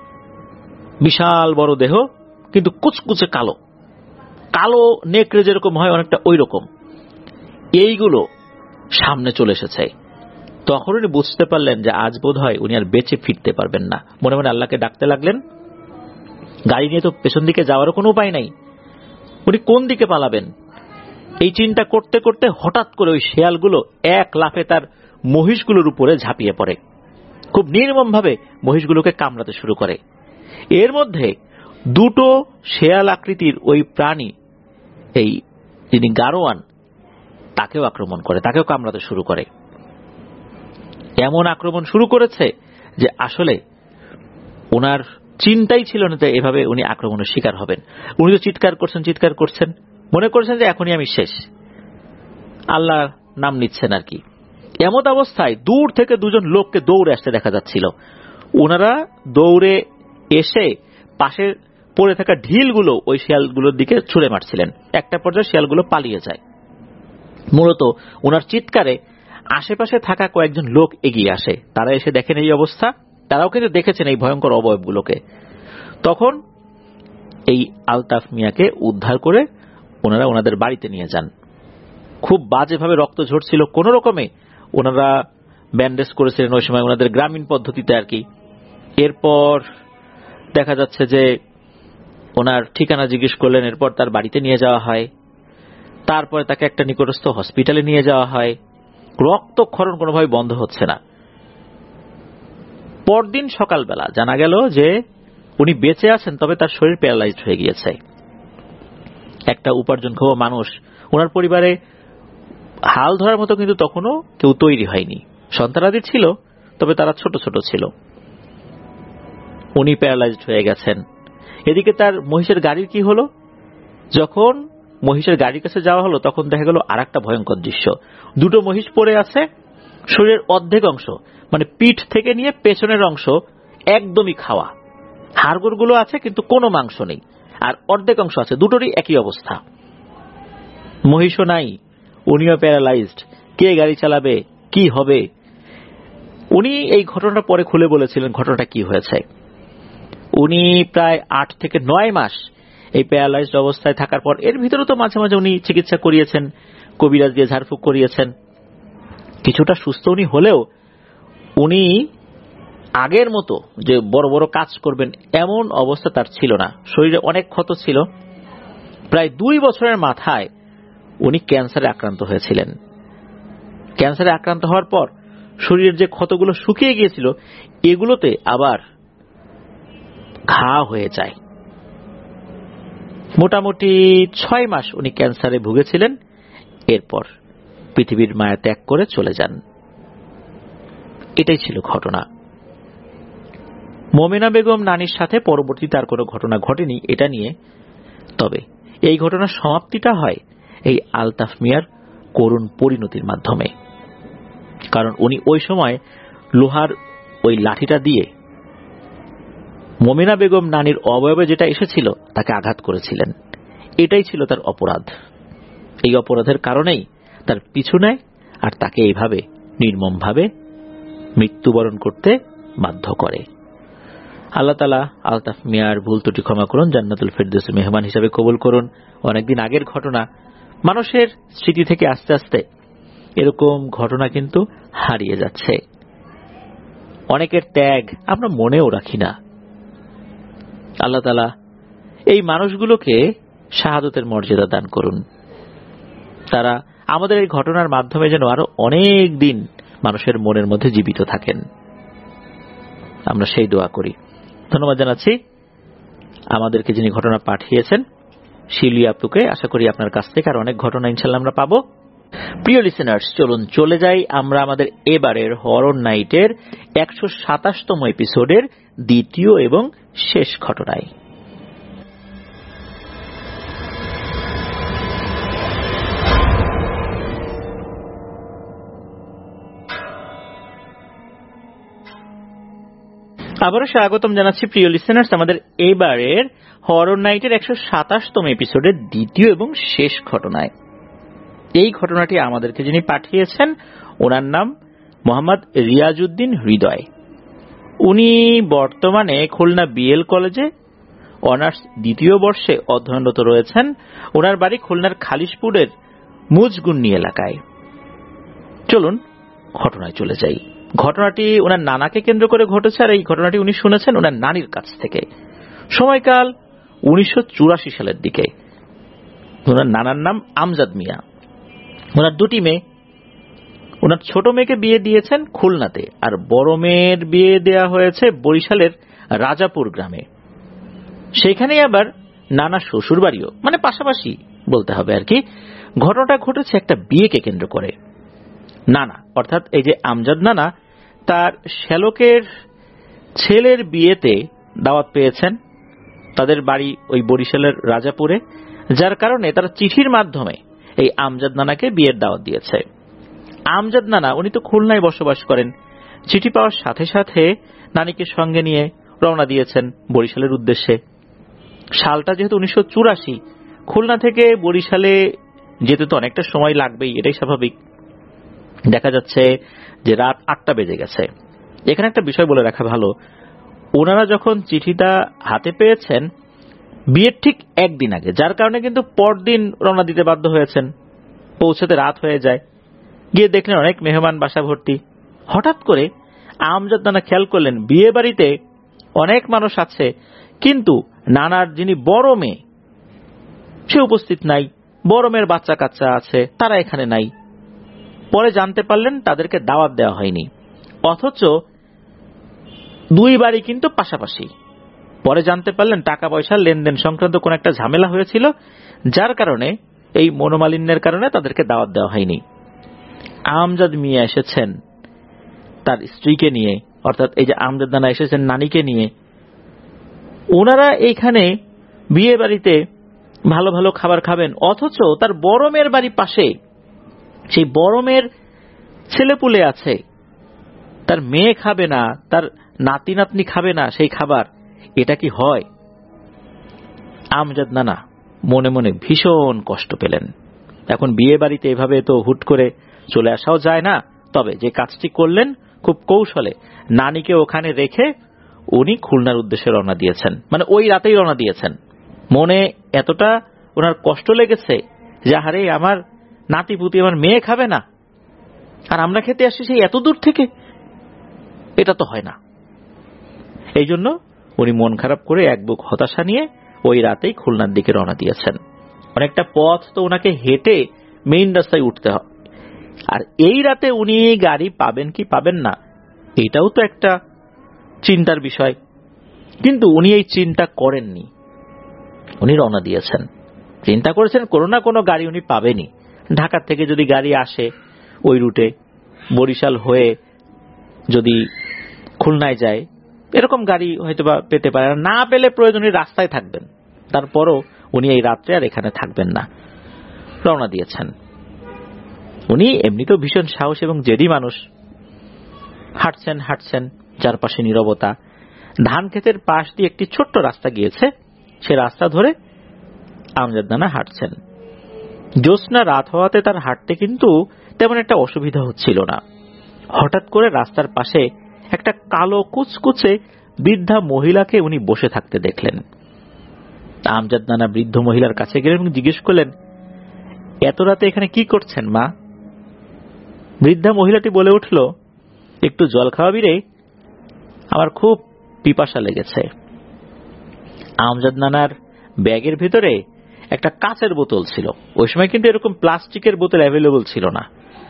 B: বিশাল বড় দেহ কিন্তু কুচকুচে কালো, কালো নেকড়ে যেরকম হয় অনেকটা ওই রকম, এইগুলো সামনে চলে এসেছে। তখন উনি বুঝতে পারলেন যে আজ বোধ হয় উনি আর বেঁচে ফিরতে পারবেন না। মনে মনে আল্লাহকে ডাকতে লাগলেন। গাড়ি নিয়ে তো পেছন দিকে যাওয়ারও কোনো উপায় নাই, উনি কোন দিকে পালাবেন এই চিন্তা করতে করতে হঠাৎ করে ওই শেয়ালগুলো এক লাফে তার মহিষগুলোর উপরে ঝাঁপিয়ে পড়ে, খুব নির্মম ভাবে মহিষগুলোকে কামড়াতে শুরু করে। এর মধ্যে দুটো শেয়াল আকৃতির ওই প্রাণী, এই যিনি গারোয়ান, তাকেও আক্রমণ করে, তাকেও কামড়াতে শুরু করে। এমন আক্রমণ শুরু করেছে যে আসলে ওনার চিন্তাই ছিল না যে এভাবে উনি আক্রমণের শিকার হবেন। উনি তো চিৎকার করছেন চিৎকার করছেন মনে করছেন যে এখনই আমি শেষ, আল্লাহর নাম নিচ্ছেন আর কি। এমন অবস্থায় দূর থেকে দুজন লোককে দৌড়ে আসতে দেখা যাচ্ছিল। ওনারা দৌড়ে এসে পাশে পড়ে থাকা ঢিলগুলো ওই শিয়ালগুলোর দিকে ছুঁড়ে মারছিলেন। একটা পর্যায়ে শিয়ালগুলো পালিয়ে যায়। মূলত ওনার চিৎকারে আশেপাশে থাকা কয়েকজন লোক এগিয়ে আসে। তারা এসে দেখেন এই অবস্থা, তারাও কিন্তু দেখেছেন এই ভয়ঙ্কর অবয়বগুলোকে। তখন এই আলতাফ মিয়াকে উদ্ধার করে ওনারা ওনাদের বাড়িতে নিয়ে যান। খুব বাজেভাবে রক্ত ঝরছিল, কোন রকমে ওনারা ব্যান্ডেজ করেছিলেন ওই সময় ওনাদের গ্রামীণ পদ্ধতিতে আর কি। এরপর দেখা যাচ্ছে যে ওনার ঠিকানা জিজ্ঞেস করলেন, এরপর তার বাড়িতে নিয়ে যাওয়া হয়। তারপরে তাকে একটা নিকটস্থ হসপিটালে নিয়ে যাওয়া হয়। রক্তক্ষরণ কোনোভাবে বন্ধ হচ্ছে না। পরদিন সকালবেলা জানা গেল যে উনি বেঁচে আছেন, তবে তার শরীর প্যারালাইজড হয়ে গিয়েছে। একটা উপার্জনক্ষম মানুষ, ওনার পরিবারে হাল ধরার মতো কিন্তু তখনও কেউ তৈরি হয়নি। সন্তানাদি ছিল, তবে তারা ছোট ছোট ছিল। উনি প্যারালাইজড হয়ে গেছেন। এদিকে তার মহিষের গাড়ির কি হলো? যখন মহিষের গাড়ির কাছে যাওয়া হলো তখন দেখা গেল আর একটা ভয়ঙ্কর দৃশ্য। দুটো মহিষ পড়ে আছে, শরীরের অর্ধেক অংশ মানে পিঠ থেকে নিয়ে পেছনের অংশ একদমই খাওয়া, হাড়গোড়গুলো আছে কিন্তু কোনো মাংস নেই, আর অর্ধেক অংশ আছে, দুটোরই একই অবস্থা। মহিষও নাই, উনিও প্যারালাইজড। কে গাড়ি চালাবে, কি হবে? উনি এই ঘটনাটা পরে খুলে বলেছিলেন ঘটনাটা কি হয়েছে। উনি প্রায় আট থেকে নয় মাস এই প্যারালাইজড অবস্থায় থাকার পর, এর ভিতরে তো মাঝে মাঝে উনি চিকিৎসা করিয়েছেন, কবিরাজ দিয়ে ঝাড়ফুঁক করিয়েছেন, কিছুটা সুস্থ উনি হলেও উনি আগের মতো যে বড় বড় কাজ করবেন এমন অবস্থা তার ছিল না। শরীরে অনেক ক্ষত ছিল। প্রায় দুই বছরের মাথায় উনি ক্যান্সারে আক্রান্ত হয়েছিলেন। ক্যান্সারে আক্রান্ত হওয়ার পর শরীরের যে ক্ষতগুলো শুকিয়ে গিয়েছিল এগুলোতে আবার ঘা হয়ে যায়। মোটামুটি ছয় মাস উনি ক্যান্সারে ভুগেছিলেন। এরপর পৃথিবীর মায়া ত্যাগ করে চলে যান। এটাই ছিল ঘটনা। মোমেনা বেগম নানির সাথে পরবর্তীতে আর কোনো ঘটনা ঘটেনি এটা নিয়ে। তবে এই ঘটনার সমাপ্তিটা হয় এই আলতাফ মিয়ার করুণ পরিণতির মাধ্যমে। কারণ উনি ওই সময় লোহার ওই লাঠিটা দিয়ে মোমেনা বেগম নানির অবয়বে যেটা এসেছিল তাকে আঘাত করেছিলেন। এটাই ছিল তার অপরাধ। এই অপরাধের কারণেই তার পিছু নেয় আর তাকে এইভাবে নির্মমভাবে মৃত্যুবরণ করতে বাধ্য করে। আল্লাহ তাআলা আলতাফ মিয়ার ভুল ত্রুটি ক্ষমা করুন, জান্নাতুল ফেরদৌসের মেহমান হিসেবে কবুল করুন। অনেকদিন আগের ঘটনা, মানুষের স্মৃতি থেকে আস্তে আস্তে এরকম ঘটনা কিন্তু হারিয়ে যাচ্ছে। অনেকের ত্যাগ আমরা মনেও রাখি না। আল্লাহ তাআলা এই মানুষগুলোকে শাহাদাতের মর্যাদা দান করুন। তারা আমাদের এই ঘটনার মাধ্যমে যেন আরো অনেক দিন মানুষের মনের মধ্যে জীবিত থাকেন, আমরা সেই দোয়া করি। ধন্যবাদ জানাচ্ছি আমাদেরকে যিনি ঘটনা পাঠিয়েছেন শিলি আপুকে। আশা করি আপনার কাছ থেকে আর অনেক ঘটনা ইনশাল্লাহ আমরা পাবো। প্রিয় লিসেনার্স, চলুন চলে যাই আমরা আমাদের এবারের হরর নাইটের একশো সাতাশতম এপিসোডের দ্বিতীয় এবং শেষ ঘটনায়। আবারও স্বাগতম জানাচ্ছি প্রিয় লিসেনার্স আমাদের এবারের হরর নাইটের একশো সাতাশতম এপিসোডের দ্বিতীয় এবং শেষ ঘটনায়। এই ঘটনাটি আমাদেরকে যিনি পাঠিয়েছেন ওনার নাম মোহাম্মদ রিয়াজউদ্দিন হৃদয়। উনি বর্তমানে খুলনা বিএল কলেজে অনার্স দ্বিতীয় বর্ষে অধ্যয়নরত রয়েছেন। ওনার বাড়ি খুলনার খালিশপুরের মুজগুন্নি এলাকায়। চলুন ঘটনায় চলে যাই। ঘটনাটি ওনার নানাকে কেন্দ্র করে ঘটেছে, আর এই ঘটনাটি উনি শুনেছেন ওনার নানির কাছ থেকে। সময়কাল উনিশশো চুরাশি সালের দিকে। ওনার নানার নাম আমজাদ মিয়া। ওনার দুটি মেয়ে। ওনার ছোট মেয়েকে বিয়ে দিয়েছেন খুলনাতে, আর বড় মেয়ের বিয়ে দেয়া হয়েছে বরিশালের রাজাপুর গ্রামে। সেখানেই আবার নানা শ্বশুর বাড়িও, মানে পাশাপাশি বলতে হবে আর কি। ঘটনাটা ঘটেছে একটা বিয়েকে কেন্দ্র করে। নানা অর্থাৎ এই যে আমজাদ নানা তার শ্যালকের ছেলের বিয়েতে দাওয়াত পেয়েছেন। তাদের বাড়ি ওই বরিশালের রাজাপুরে, যার কারণে তারা চিঠির মাধ্যমে এই আমজাদ নানাকে বিয়ের দাওয়াত দিয়েছে। আমজাদ নানা উনি তো খুলনায় বসবাস করেন। চিঠি পাওয়ার সাথে সাথে নানিকে সঙ্গে নিয়ে রওনা দিয়েছেন বরিশালের উদ্দেশ্যে। সালটা যেহেতু উনিশশো চুরাশি, খুলনা থেকে বরিশালে যেতে তো অনেকটা সময় লাগবেই, এটাই স্বাভাবিক। দেখা যাচ্ছে যে রাত আটটা বেজে গেছে। এখানে একটা বিষয় বলে রাখা ভালো, ওনারা যখন চিঠিটা হাতে পেয়েছেন বিয়ের ঠিক একদিন আগে, যার কারণে কিন্তু পরদিন রওনা দিতে বাধ্য হয়েছেন। পৌঁছাতে রাত হয়ে যায়। গিয়ে দেখলেন অনেক মেহমান বাসা ভর্তি। হঠাৎ করে আমজাদ নানা খেয়াল করলেন বিয়ে বাড়িতে অনেক মানুষ আছে, কিন্তু নানার যিনি বড় মেয়ে সে উপস্থিত নাই। বড় মেয়ের বাচ্চা কাচ্চা আছে, তারা এখানে নাই। পরে জানতে পারলেন তাদেরকে দাওয়াত দেওয়া হয়নি, অথচ দুই বাড়ি কিন্তু পাশাপাশি। পরে জানতে পারলেন টাকা পয়সার লেনদেন সংক্রান্ত কোন একটা ঝামেলা হয়েছিল, যার কারণে এই মনোমালিন্যের কারণে তাদেরকে দাওয়াত দেওয়া হয়নি। আমজাদ মিয়া এসেছেন তার স্ত্রীকে নিয়ে, অর্থাৎ এই যে আমজাদ নানা এসেছেন নানিকে নিয়ে। ওনারা এইখানে বিয়ে বাড়িতে ভালো ভালো খাবার খাবেন, অথচ তার বড় মেয়ের বাড়ি পাশে। সেই বড় মেয়ের ছেলেপুলে আছে, তার মেয়ে খাবে না, তার নাতি নাতনি খাবে না সেই খাবার। এটা কি হয়? আমজাদ নানা মনে মনে ভীষণ কষ্ট পেলেন। এখন বিয়ে বাড়িতে এভাবে তো হুট করে চলে আসাও যায় না। তবে যে কাজটি করলেন খুব কৌশলে, নানিকে ওখানে রেখে উনি খুলনার উদ্দেশ্যে রওনা দিয়েছেন। মানে ওই রাতেই রওনা দিয়েছেন। মনে এতটা ওনার কষ্ট লেগেছে যে আরে আমার নাতিপুতি, আমার মেয়ে খাবে না, আর আমরা খেতে আসি সেই এত দূর থেকে, এটা তো হয় না। এই জন্য উনি মন খারাপ করে এক বুক হতাশা নিয়ে ওই রাতেই খুলনার দিকে রওনা দিয়েছেন। অনেকটা পথ তো ওনাকে হেঁটে মেইন রাস্তায় উঠতে হয়, আর এই রাতে উনি গাড়ি পাবেন কি পাবেন না এটাও তো একটা চিন্তার বিষয়। কিন্তু উনি এই চিন্তা করেননি, উনি রওনা দিয়েছেন। চিন্তা করেছেন কোনো না কোনো গাড়ি উনি পাবেনই। ঢাকা থেকে যদি গাড়ি আসে ওই রুটে, বরিশাল হয়ে যদি খুলনায় যায়, এরকম গাড়ি হয়তোবা পেতে পারে। না পেলে প্রয়োজনীয় রাস্তায় থাকবেন, তারপরও উনি এই রাত্রে আর এখানে থাকবেন না। রওনা দিয়েছেন। উনি এমনিতেও ভীষণ সাহস এবং জেদি মানুষ। হাঁটছেন হাঁটছেন, চারপাশে নীরবতা। ধান ক্ষেতের পাশ দিয়ে একটি ছোট্ট রাস্তা গিয়েছে, সে রাস্তা ধরে আমজাদ নানা হাঁটছেন। জ্যোৎস্না রাত হওয়াতে তার হাঁটতে কিন্তু তেমন একটা অসুবিধা হচ্ছিল না। হঠাৎ করে রাস্তার পাশে একটা কালো কুচকুচে বৃদ্ধা মহিলাকে উনি বসে থাকতে দেখলেন। আমজাদ নানা বৃদ্ধ মহিলার কাছে গেলেন এবং জিজ্ঞেস করলেন, এত রাতে এখানে কি করছেন মা? বৃদ্ধা মহিলাটি বলে উঠল, একটু জল খাওয়াবি রে, আমার খুব পিপাসা লেগেছে। আমজাদ নানার ব্যাগের ভিতরে একটা কাঁচের বোতল ছিল। ওই সময় কিন্তু এরকম প্লাস্টিকের বোতল অ্যাভেলেবল ছিল না।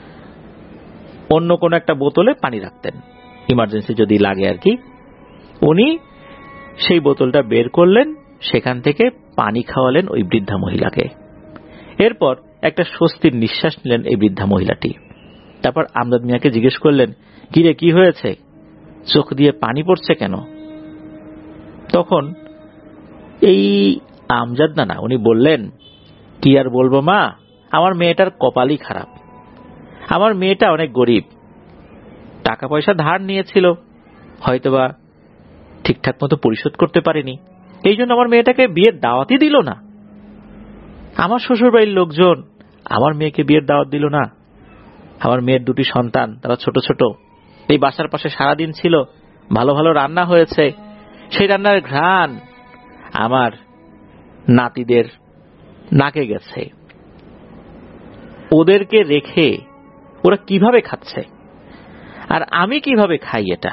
B: অন্য কোন একটা বোতলে পানি রাখতেন, ইমার্জেন্সি যদি লাগে আর কি। উনি সেই বোতলটা বের করলেন সেখান থেকে পানি খাওয়ালেন ওই বৃদ্ধা মহিলাকে। এরপর একটা স্বস্তির নিঃশ্বাস নিলেন এই বৃদ্ধা মহিলাটি। তারপর আমজাদ মিয়াকে জিজ্ঞেস করলেন, কিরে, কি হয়েছে, চোখ দিয়ে পানি পড়ছে কেন? তখন এই আমজাদ নানা উনি বললেন, কি আর বলবো মা, আমার মেয়েটার কপালই খারাপ। আমার মেয়েটা অনেক গরিব, টাকা পয়সা ধার নিয়েছিল, হয়তোবা ঠিকঠাক মতো পরিশোধ করতে পারেনি, এই জন্য আমার মেয়েটাকে বিয়ের দাওয়াতই দিল না। আমার শ্বশুর বাড়ির লোকজন আমার মেয়েকে বিয়ের দাওয়াত দিল না। আমার মেয়ের দুটি সন্তান, তারা ছোট ছোট, এই বাসার পাশে সারাদিন ছিল, ভালো ভালো রান্না হয়েছে, সেই রান্নার ঘ্রাণ আমার নাতিদের নাকে গেছে। ওদেরকে রেখে ওরা কিভাবে খাচ্ছে, আর আমি কিভাবে খাই, এটা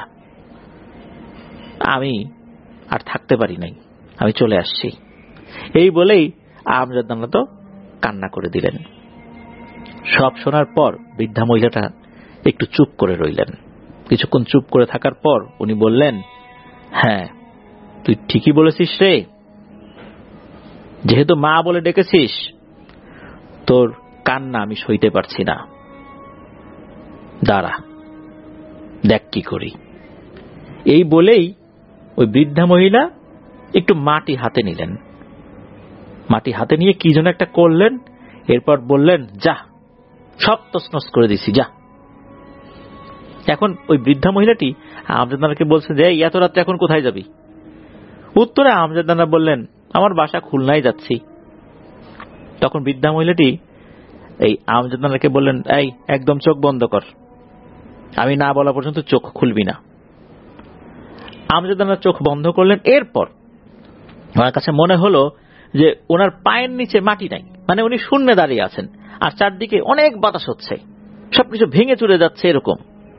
B: আমি আর থাকতে পারি নাই, আমি চলে আসছি। এই বলেই আমজাদ নানা তো কান্না করে দিলেন। সব শোনার পর বৃদ্ধা মহিলাটা একটু চুপ করে রইলেন। কিছুক্ষণ চুপ করে থাকার পর উনি বললেন, হ্যাঁ, তুই ঠিকই বলেছিস রে, যেহেতু মা বলে ডেকেছিস, তোর কান্না আমি সইতে পারছি না, দাঁড়া দেখ কি করি। এই বলেই ওই বৃদ্ধা মহিলা একটু মাটি হাতে নিলেন। মাটি হাতে নিয়ে কি যেন একটা করলেন, এরপর বললেন, যা, সব তছনছ করে দিছি, যা। এখন ওই বৃদ্ধা মহিলাটি আমজাদ নানাকে বলছেন যে, এত রাত্রে এখন কোথায় যাবি? উত্তরে আমজাদ নানা বললেন, আমার বাসা খুলনায় যাচ্ছি। তখন বৃদ্ধা মহিলাটি এই আমজাদ নানাকে বললেন, এই একদম চোখ বন্ধ কর, আমি না বলা পর্যন্ত চোখ খুলবি না। আমজাদ নানা চোখ বন্ধ করলেন। এরপর আমার কাছে মনে হলো যে ওনার পায়ের নিচে মাটি নাই, মানে উনি শূন্যে দাঁড়িয়ে আছেন, আর চারদিকে অনেক বাতাস হচ্ছে, সবকিছু ভেঙে চুরে যাচ্ছে এরকম।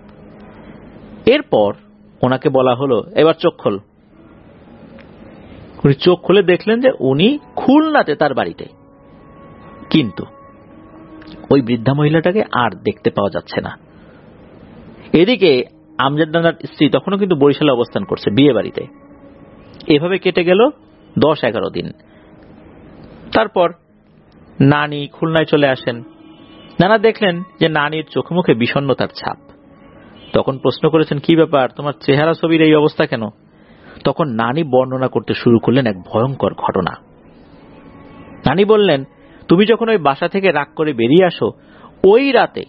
B: এরপর ওনাকে বলা হলো, এবার চোখ খোল। উনি চোখ খুলে দেখলেন যে উনি খুলনাতে তার বাড়িতে, কিন্তু ওই বৃদ্ধা মহিলাটাকে আর দেখতে পাওয়া যাচ্ছে না। এদিকে আমজাদ নানার স্ত্রী তখনও কিন্তু বরিশালে অবস্থান করছে, বিয়ে বাড়িতে। এভাবে কেটে গেল দশ এগারো দিন। তারপর নানি খুলনায় চলে আসেন। নানা দেখলেন যে নানির চোখে মুখে বিষণ্ণতার ছাপ। তখন প্রশ্ন করেছেন, কি ব্যাপার, তোমার চেহারা ছবির এই অবস্থা কেন? তখন নানি বর্ণনা করতে শুরু করলেন এক ভয়ঙ্কর ঘটনা। নানি বললেন, তুমি যখন ওই বাসা থেকে রাগ করে বেরিয়ে আসো, ওই রাতে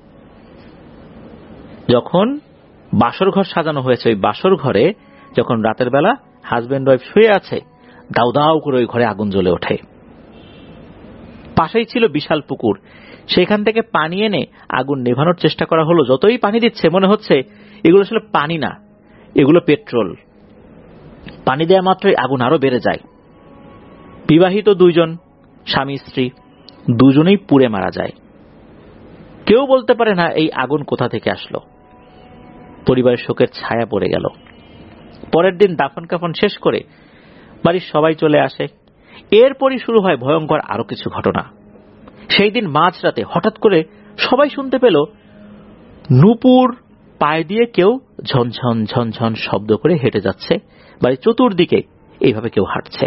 B: যখন বাসর ঘর সাজানো হয়েছে, ওই বাসর ঘরে যখন রাতের বেলা হাজব্যান্ড ওয়াইফ শুয়ে আছে, দাউ দাউ করে ওই ঘরে আগুন জ্বলে ওঠে। পাশেই ছিল বিশাল পুকুর, সেখান থেকে পানি এনে আগুন নেভানোর চেষ্টা করা হলো। যতই পানি দিচ্ছে মনে হচ্ছে এগুলো আসলে পানি না, এগুলো পেট্রোল। পানি দেওয়া মাত্রই আগুন আরো বেড়ে যায়। বিবাহিত দুইজন স্বামী স্ত্রী, দুজনেই পুড়ে মারা যায়। কেউ বলতে পারে না এই আগুন কোথা থেকে আসলো। পরিবারের শোকের ছায়া পড়ে গেল। পরের দিন দাফন কাফন শেষ করে বাড়ির সবাই চলে আসে। এরপরই শুরু হয় ভয়ঙ্কর আরো কিছু ঘটনা। সেই দিন মাঝরাতে হঠাৎ করে সবাই শুনতে পেল নূপুর পায়ে দিয়ে কেউ ঝনঝন ঝনঝন শব্দ করে হেঁটে যাচ্ছে, বাড়ির চতুর্দিকে এইভাবে কেউ হাঁটছে।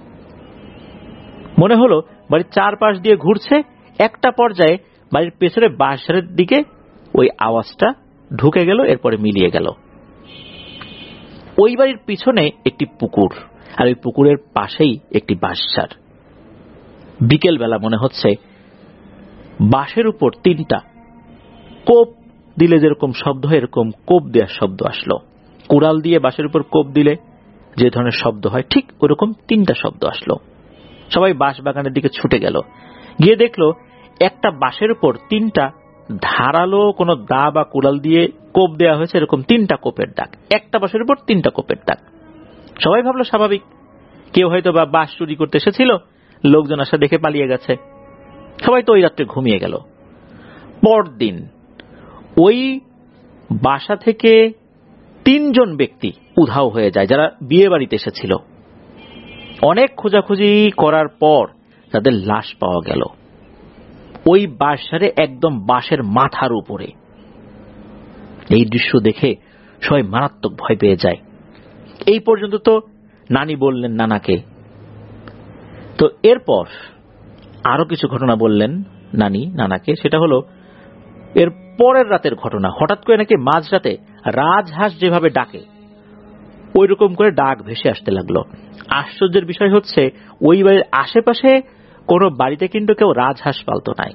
B: মনে হলো বাড়ির চারপাশ দিয়ে ঘুরছে। একটা পর্যায়ে বাড়ির পেছনে বাঁশঝাড়ের দিকে ওই আওয়াজটা ঢুকে গেল, এরপরে মিলিয়ে গেল। ওই বাড়ির পিছনে একটি পুকুর, আর ওই পুকুরের পাশেই একটি বাঁশঝাড়। বিকেল বেলা মনে হচ্ছে বাঁশের উপর তিনটা কোপ দিলে যেরকম শব্দ হয়, এরকম কোপ দেওয়ার শব্দ আসলো। কুড়াল দিয়ে বাঁশের উপর কোপ দিলে যে ধরনের শব্দ হয়, ঠিক ওরকম তিনটা শব্দ আসলো। সবাই বাঁশ বাগানের দিকে ছুটে গেল। গিয়ে দেখলো একটা বাঁশের উপর তিনটা ধারালো কোনো দা বা কুড়াল দিয়ে কোপ দেওয়া হয়েছে, এরকম তিনটা কোপের দাগ। একটা বাঁশের উপর তিনটা কোপের দাগ। সবাই ভাবলো স্বাভাবিক, কেউ হয়তো বা বাঁশ চুরি করতে এসেছিল, লোকজন আসা দেখে পালিয়ে গেছে। সবাই তো ওই রাত্রে ঘুমিয়ে গেল। পরদিন ওই বাসা থেকে তিনজন ব্যক্তি উধাও হয়ে যায়, যারা বিয়ে বাড়িতে এসেছিল। অনেক খোঁজাখুঁজি করার পর তাদের লাশ পাওয়া গেল ওই বাঁশঝাড়ে, একদম বাঁশের মাথার উপরে। এই দৃশ্য দেখে সবাই মারাত্মক ভয় পেয়ে যায়। এই পর্যন্ত তো নানি বললেন নানাকে তো এরপর আরো কিছু ঘটনা বললেন নানি নানাকে। সেটা হলো এর পরের রাতের ঘটনা। হঠাৎ করে নাকি মাঝরাতে রাজহাঁস যেভাবে ডাকে ওই রকম করে ডাক ভেসে আসতে লাগলো। আশ্চর্যের বিষয় হচ্ছে ওই বাড়ির আশেপাশে কোনো বাড়িতে কিন্তু কেউ রাজহাঁস পালতো নাই।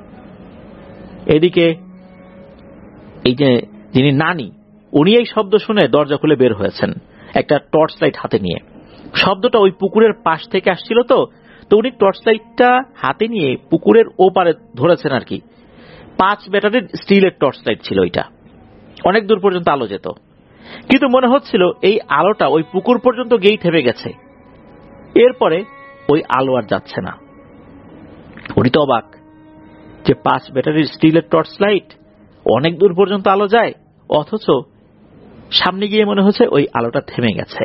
B: এদিকে এই যে যিনি নানি উনি এই শব্দ শুনে দরজা খুলে বের হয়েছেন একটা টর্চ লাইট হাতে নিয়ে। শব্দটা ওই পুকুরের পাশ থেকে আসছিল তো তো উনি টর্চ লাইটটা হাতে নিয়ে পুকুরের ওপারে ধরেছেন আর কি। পাঁচ ব্যাটারির স্টিলের টর্চ লাইট ছিল, ওইটা অনেক দূর পর্যন্ত আলো যেত, কিন্তু মনে হচ্ছিল এই আলোটা ওই পুকুর পর্যন্ত গিয়েই থেমে গেছে, এরপরে ওই আলো আর যাচ্ছে না। উনি তো অবাক যে পাঁচ ব্যাটারির স্টিলের টর্চ লাইট অনেক দূর পর্যন্ত আলো যায়, অথচ সামনে গিয়ে মনে হচ্ছে ওই আলোটা থেমে গেছে।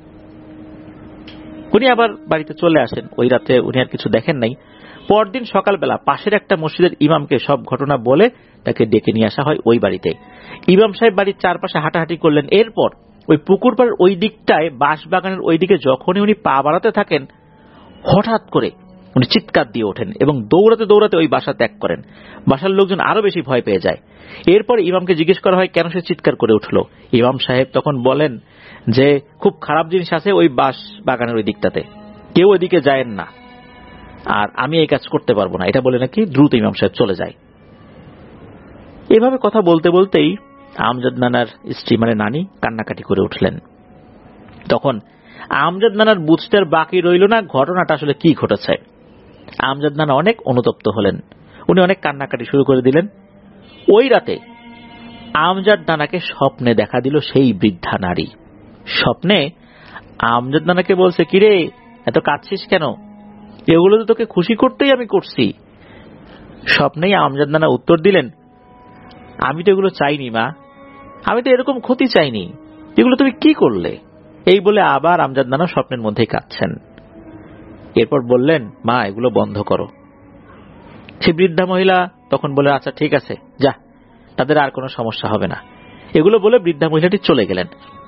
B: উনি আবার বাড়িতে চলে আসেন। ওই রাতে উনি আর কিছু দেখেন নাই। পরদিন সকালবেলা পাশের একটা মসজিদের ইমামকে সব ঘটনা বলে তাকে ডেকে নিয়ে আসা হয় ওই বাড়িতে। ইমাম সাহেব বাড়ির চারপাশে হাঁটাহাঁটি করলেন। এরপর ওই পুকুর পাড়ের ওই দিকটায় বাঁশ বাগানের ওই দিকে যখনই উনি পা বাড়াতে থাকেন হঠাৎ করে উনি চিৎকার দিয়ে ওঠেন এবং দৌড়াতে দৌড়াতে ওই বাসা ত্যাগ করেন। বাসার লোকজন আরো বেশি ভয় পেয়ে যায়। এরপর ইমামকে জিজ্ঞেস করা হয় কেন সে চিৎকার করে উঠল। ইমাম সাহেব তখন বলেন যে খুব খারাপ জিনিস আছে ওই বাঁশ বাগানের ওই দিকটাতে, কেউ ওইদিকে যায়েন না, আর আমি এই কাজ করতে পারবো না। এটা বলে নাকি দ্রুত ইমাম সাহেব চলে যায়। এভাবে কথা বলতে বলতেই আমজাদ নানার স্ত্রী মানে নানি কান্নাকাটি করে উঠলেন। তখন আমজাদ নানার বুঝতে বাকি রইল না ঘটনাটা আসলে কি ঘটেছে। আমজাদ নানা অনেক অনুতপ্ত হলেন, উনি অনেক কান্নাকাটি শুরু করে দিলেন। ওই রাতে আমজাদ নানাকে স্বপ্নে দেখা দিল সেই বৃদ্ধা নারী। স্বপ্নে আমজাদ নানাকে বলছে, কিরে এত কাঁদছিস কেন? এগুলো তো তোকে খুশি করতেই আমি করছি। স্বপ্নেই আমজাদ নানা উত্তর দিলেন, আমি তো এগুলো চাইনি মা, আমি তো এরকম ক্ষতি চাইনি, এগুলো তুমি কি করলে? এই বলে আবার আমজাদ নানা স্বপ্নের মধ্যেই কাঁদছেন। এরপর বললেন, মা এগুলো বন্ধ করো। সে বৃদ্ধা মহিলা তখন বলে, আচ্ছা ঠিক আছে যা, তাদের আর কোনো সমস্যা হবে না। এগুলো বলে বৃদ্ধা মহিলাটি চলে গেলেন।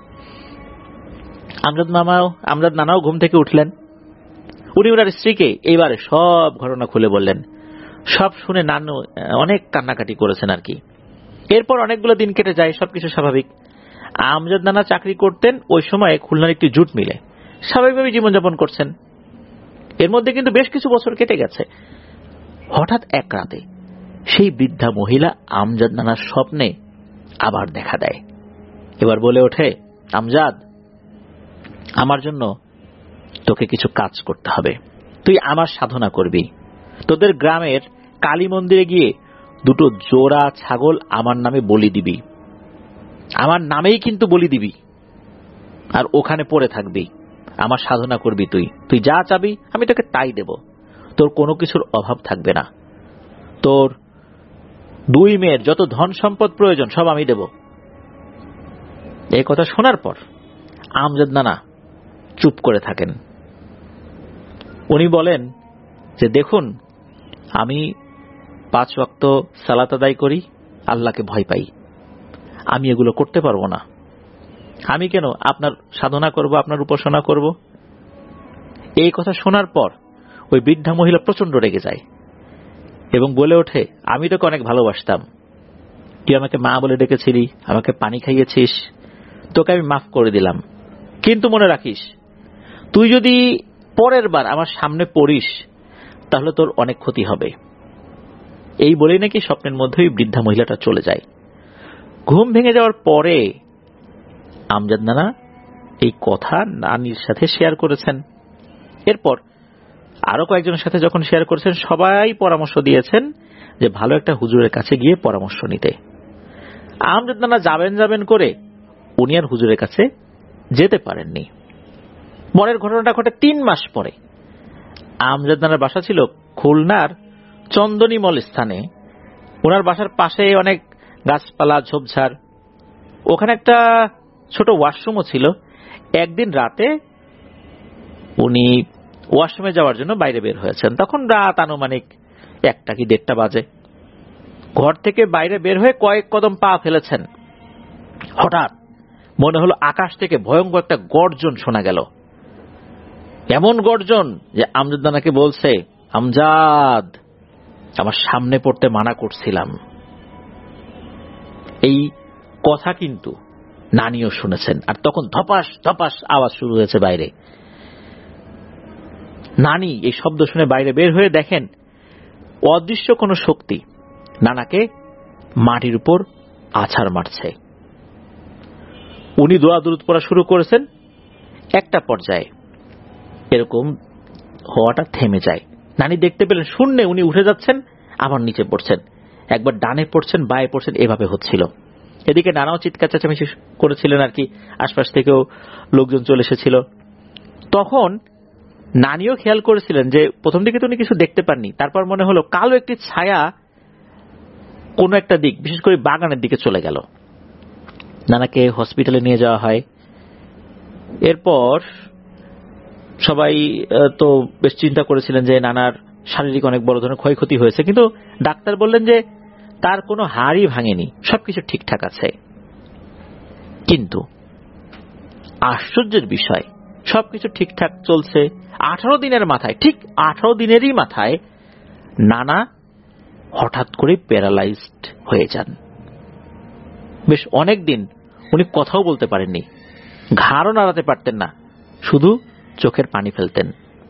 B: আমজাদ মামাও আমজাদ নানাও ঘুম থেকে উঠলেন। উনি ওনার স্ত্রীকে এইবারে সব ঘটনা খুলে বললেন। সব শুনে নানু অনেক কান্নাকাটি করেছেন আর কি। এরপর অনেকগুলো দিন কেটে যায়, সবকিছু স্বাভাবিক। আমজাদ নানা চাকরি করতেন ওই সময় খুলনার একটি জুট মিলে, স্বাভাবিকভাবে জীবনযাপন করছেন। এর মধ্যে কিন্তু বেশ কিছু বছর কেটে গেছে। হঠাৎ এক রাতে সেই বৃদ্ধা মহিলা আমজাদ নানার স্বপ্নে আবার দেখা দেয়। এবার বলে ওঠে, আমজাদ আমার জন্য তোকে কিছু কাজ করতে হবে, তুই আমার সাধনা করবি। তোদের গ্রামের কালী মন্দিরে গিয়ে দুটো জোড়া ছাগল আমার নামে বলি দিবি, আমার নামেই কিন্তু বলি দিবি, আর ওখানে পড়ে থাকবি, আমার সাধনা করবি। তুই তুই যা চাবি আমি তোকে তাই দেব, তোর কোনো কিছুর অভাব থাকবে না, তোর দুই মেয়ের যত ধন সম্পদ প্রয়োজন সব আমি দেব। এই কথা শোনার পর আমজাদ নানা চুপ করে থাকেন। উনি বলেন যে দেখুন, আমি পাঁচ ওয়াক্ত সালাত আদায় করি, আল্লাহকে ভয় পাই, আমি এগুলো করতে পারবো না। আমি কেন আপনার সাধনা করব, আপনার উপাসনা করব? এই কথা শোনার পর ওই বৃদ্ধা মহিলা প্রচন্ড রেগে যায় এবং বলে ওঠে, আমি তোকে অনেক ভালোবাসতাম, তুই আমাকে মা বলে ডেকেছিলি, আমাকে পানি খাইয়েছিস, তোকে আমি মাফ করে দিলাম, কিন্তু মনে রাখিস তুই যদি পরের বার আমার সামনে পড়িস তাহলে তোর অনেক ক্ষতি হবে। এই বলেই নাকি স্বপ্নের মধ্যেই বৃদ্ধা মহিলাটা চলে যায়। ঘুম ভেঙে যাওয়ার পরে আমজাদ নানা এই কথা নানির সাথে শেয়ার করেছেন। এরপর আরো কয়েকজনের সাথে যখন শেয়ার করেছেন সবাই পরামর্শ দিয়েছেন যে ভালো একটা হুজুরের কাছে গিয়ে পরামর্শ নিতে। আমজাদ নানা যাবেন যাবেন করে উনি আর হুজুরের কাছে যেতে পারেননি। পরের ঘটনাটা ঘটে তিন মাস পরে। আমজাদ নানার বাসা ছিল খুলনার চন্দনীমল স্থানে। ওনার বাসার পাশে অনেক গাছপালা ঝোপঝাড়, ওখানে একটা ছোট ওয়াশরুমও ছিল। একদিন রাতে উনি ওয়াশরুমে যাওয়ার জন্য বাইরে বের হয়েছেন। তখন রাত আনুমানিক একটা কি দেড়টা বাজে। ঘর থেকে বাইরে বের হয়ে কয়েক কদম পা ফেলেছেন, হঠাৎ মনে হলো আকাশ থেকে ভয়ঙ্কর একটা গর্জন শোনা গেল। এমন গর্জন যে আমজাদ নানাকে বলছে, আমজাদ, আমার সামনে পড়তে মানা করছিলাম। এই কথা কিন্তু নানিও শুনেছেন। আর তখন ধপাস ধপাস আওয়াজ শুরু হয়েছে বাইরে। নানি এই শব্দ শুনে বাইরে বের হয়ে দেখেন অদৃশ্য কোন শক্তি নানাকে মাটির উপর আছাড় মারছে। উনি দোয়া দুরূদ পড়া শুরু করেছেন। একটা পর্যায়ে এরকম হওয়াটা থেমে যায়। নানি দেখতে পেলেন শূন্যে উনি উঠে যাচ্ছেন, আবার নিচে পড়ছেন, একবার ডানে পড়ছেন, বায়ে পড়ছেন, এভাবে হচ্ছিল। এদিকে নানাও চিৎকার চেঁচামেচি করেছিলেন আর কি, আশপাশ থেকেও লোকজন চলে এসেছিল। তখন নানিও খেয়াল করেছিলেন যে প্রথম দিকে তো উনি কিছু দেখতে পাননি, তারপর মনে হলো কালো একটি ছায়া কোন একটা দিক, বিশেষ করে বাগানের দিকে চলে গেল। নানাকে হসপিটালে নিয়ে যাওয়া হয়। এরপর সবাই তো বেশ চিন্তা করেছিলেন যে নানার শারীরিক অনেক বড় ধরনের ক্ষয়ক্ষতি হয়েছে, কিন্তু ডাক্তার বললেন যে তার কোনো হাড়ই ভাঙেনি, সবকিছু ঠিকঠাক আছে। কিন্তু আশ্চর্যের বিষয়, সবকিছু ঠিকঠাক চলছে। আঠারো দিনের মাথায়, ঠিক আঠারো দিনেরই মাথায় নানা হঠাৎ করে প্যারালাইজড হয়ে যান। বেশ অনেক দিন উনি কথাও বলতে পারেননি, ঘাড়ও নাড়াতে পারতেন না, শুধু চোখের পানি ফেলতেন।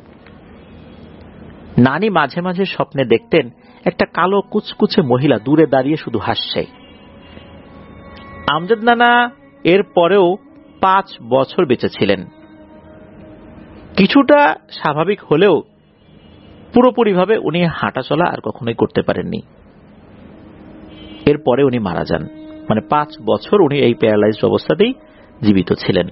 B: নানি মাঝে মাঝে স্বপ্নে দেখতেন একটা কালো কুচকুচে মহিলা দূরে দাঁড়িয়ে শুধু হাসছে। আমজাদ নানা এর পরেও পাঁচ বছর বেঁচে ছিলেন। কিছুটা স্বাভাবিক হলেও পুরোপুরিভাবে উনি হাঁটা চলা আর কখনোই করতে পারেননি। এরপরে উনি মারা যান। মানে পাঁচ বছর উনি এই প্যারালাইজড অবস্থাতেই জীবিত ছিলেন।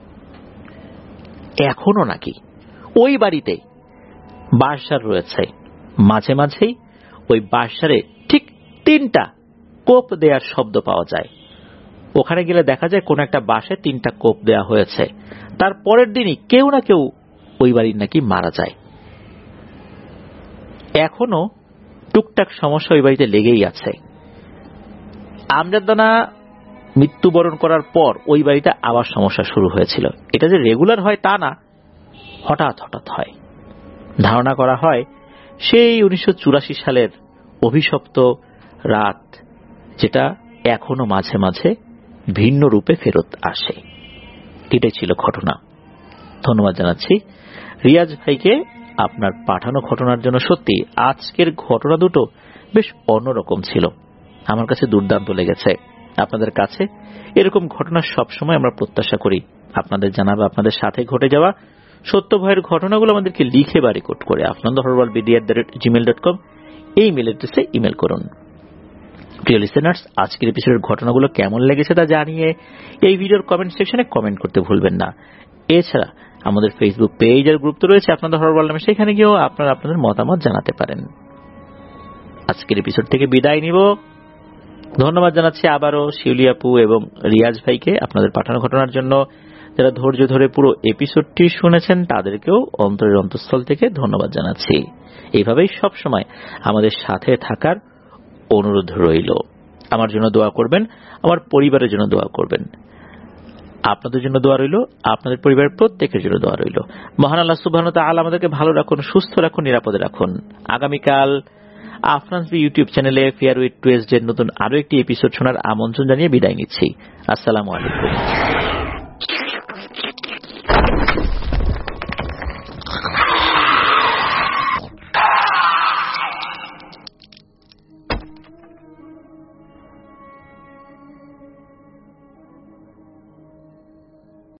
B: এখনো নাকি ওই বাড়িতে বাঁশঝাড় রয়েছে, মাঝে মাঝেই ওই বাঁশঝাড়ে ঠিক তিনটা কোপ দেওয়ার শব্দ পাওয়া যায়। ওখানে গেলে দেখা যায় কোন একটা বাঁশে তিনটা কোপ দেওয়া হয়েছে। তার পরের দিনই কেউ না কেউ ওই বাড়ির নাকি মারা যায়। এখনো টুকটাক সমস্যা ওই বাড়িতে লেগেই আছে। আমজাদ নানা মৃত্যুবরণ করার পর ওই বাড়িতে আবার সমস্যা শুরু হয়েছিল। এটা যে রেগুলার হয় তা না, হঠাৎ হঠাৎ হয়। ধারণা করা হয় সেই উনিশশো চুরাশি সালের অভিশপ্ত রাত, যেটা এখনো মাঝে মাঝে ভিন্ন রূপে ফেরত আসে। এটাই ছিল ঘটনা। ধন্যবাদ জানাচ্ছি রিয়াজ ভাইকে আপনার পাঠানো ঘটনার জন্য। সত্যি আজকের ঘটনা দুটো বেশ অন্যরকম ছিল, আমার কাছে দুর্দান্ত লেগেছে। আপনাদের কাছে এরকম ঘটনা সবসময় আমরা প্রত্যাশা করি। আপনাদের জানাবো আপনাদের সাথে ঘটে যাওয়া সত্য ভয়ের ঘটনাগুলো আমাদেরকে লিখে বা রেকর্ড করে আফনান দহরওয়াল BD at the rate Gmail dot com এই মেল অ্যাড্রেসে ইমেল করুন। প্রিয় লিসেনার্স, আজকের এপিসোডের ঘটনাগুলো কেমন লেগেছে তা জানিয়ে এই ভিডিওর কমেন্ট সেকশনে কমেন্ট করতে ভুলবেন না। এছাড়া আমাদের ফেসবুক পেজ আর গ্রুপ তো রয়েছে আফনান দহরওয়াল নামে, সেখানে গিয়েও আপনারা আপনাদের মতামত জানাতে পারেন। আজকের এপিসোড থেকে বিদায় নিব। ধন্যবাদ জানাচ্ছি আবারও শিউলি আপু এবং রিয়াজ ভাইকে আপনাদের পাঠানো ঘটনার জন্য। যারা ধৈর্য ধরে পুরো এপিসোডটি শুনেছেন তাদেরকেও অন্তরের অন্তঃস্থল থেকে ধন্যবাদ জানাচ্ছি। এইভাবেই সব সময় আমাদের সাথে থাকার অনুরোধ রইল। আমার জন্য দোয়া করবেন, আমার পরিবারের জন্য দোয়া করবেন, আপনাদের জন্য দোয়া রইল, আপনাদের পরিবারের প্রত্যেকের জন্য দোয়া রইল। মহান আল্লাহ সুবহানাহু ওয়া তাআলা আমাদেরকে ভালো রাখুন, সুস্থ রাখুন, নিরাপদে রাখুন। আগামীকাল আফরানস বি ইউটিউব চ্যানেলে ফেয়ার উইথ টুয়েসডে নতুন আরো একটি এপিসোড শোনার আমন্ত্রণ জানিয়ে বিদায় নিচ্ছি। আসসালামু আলাইকুম।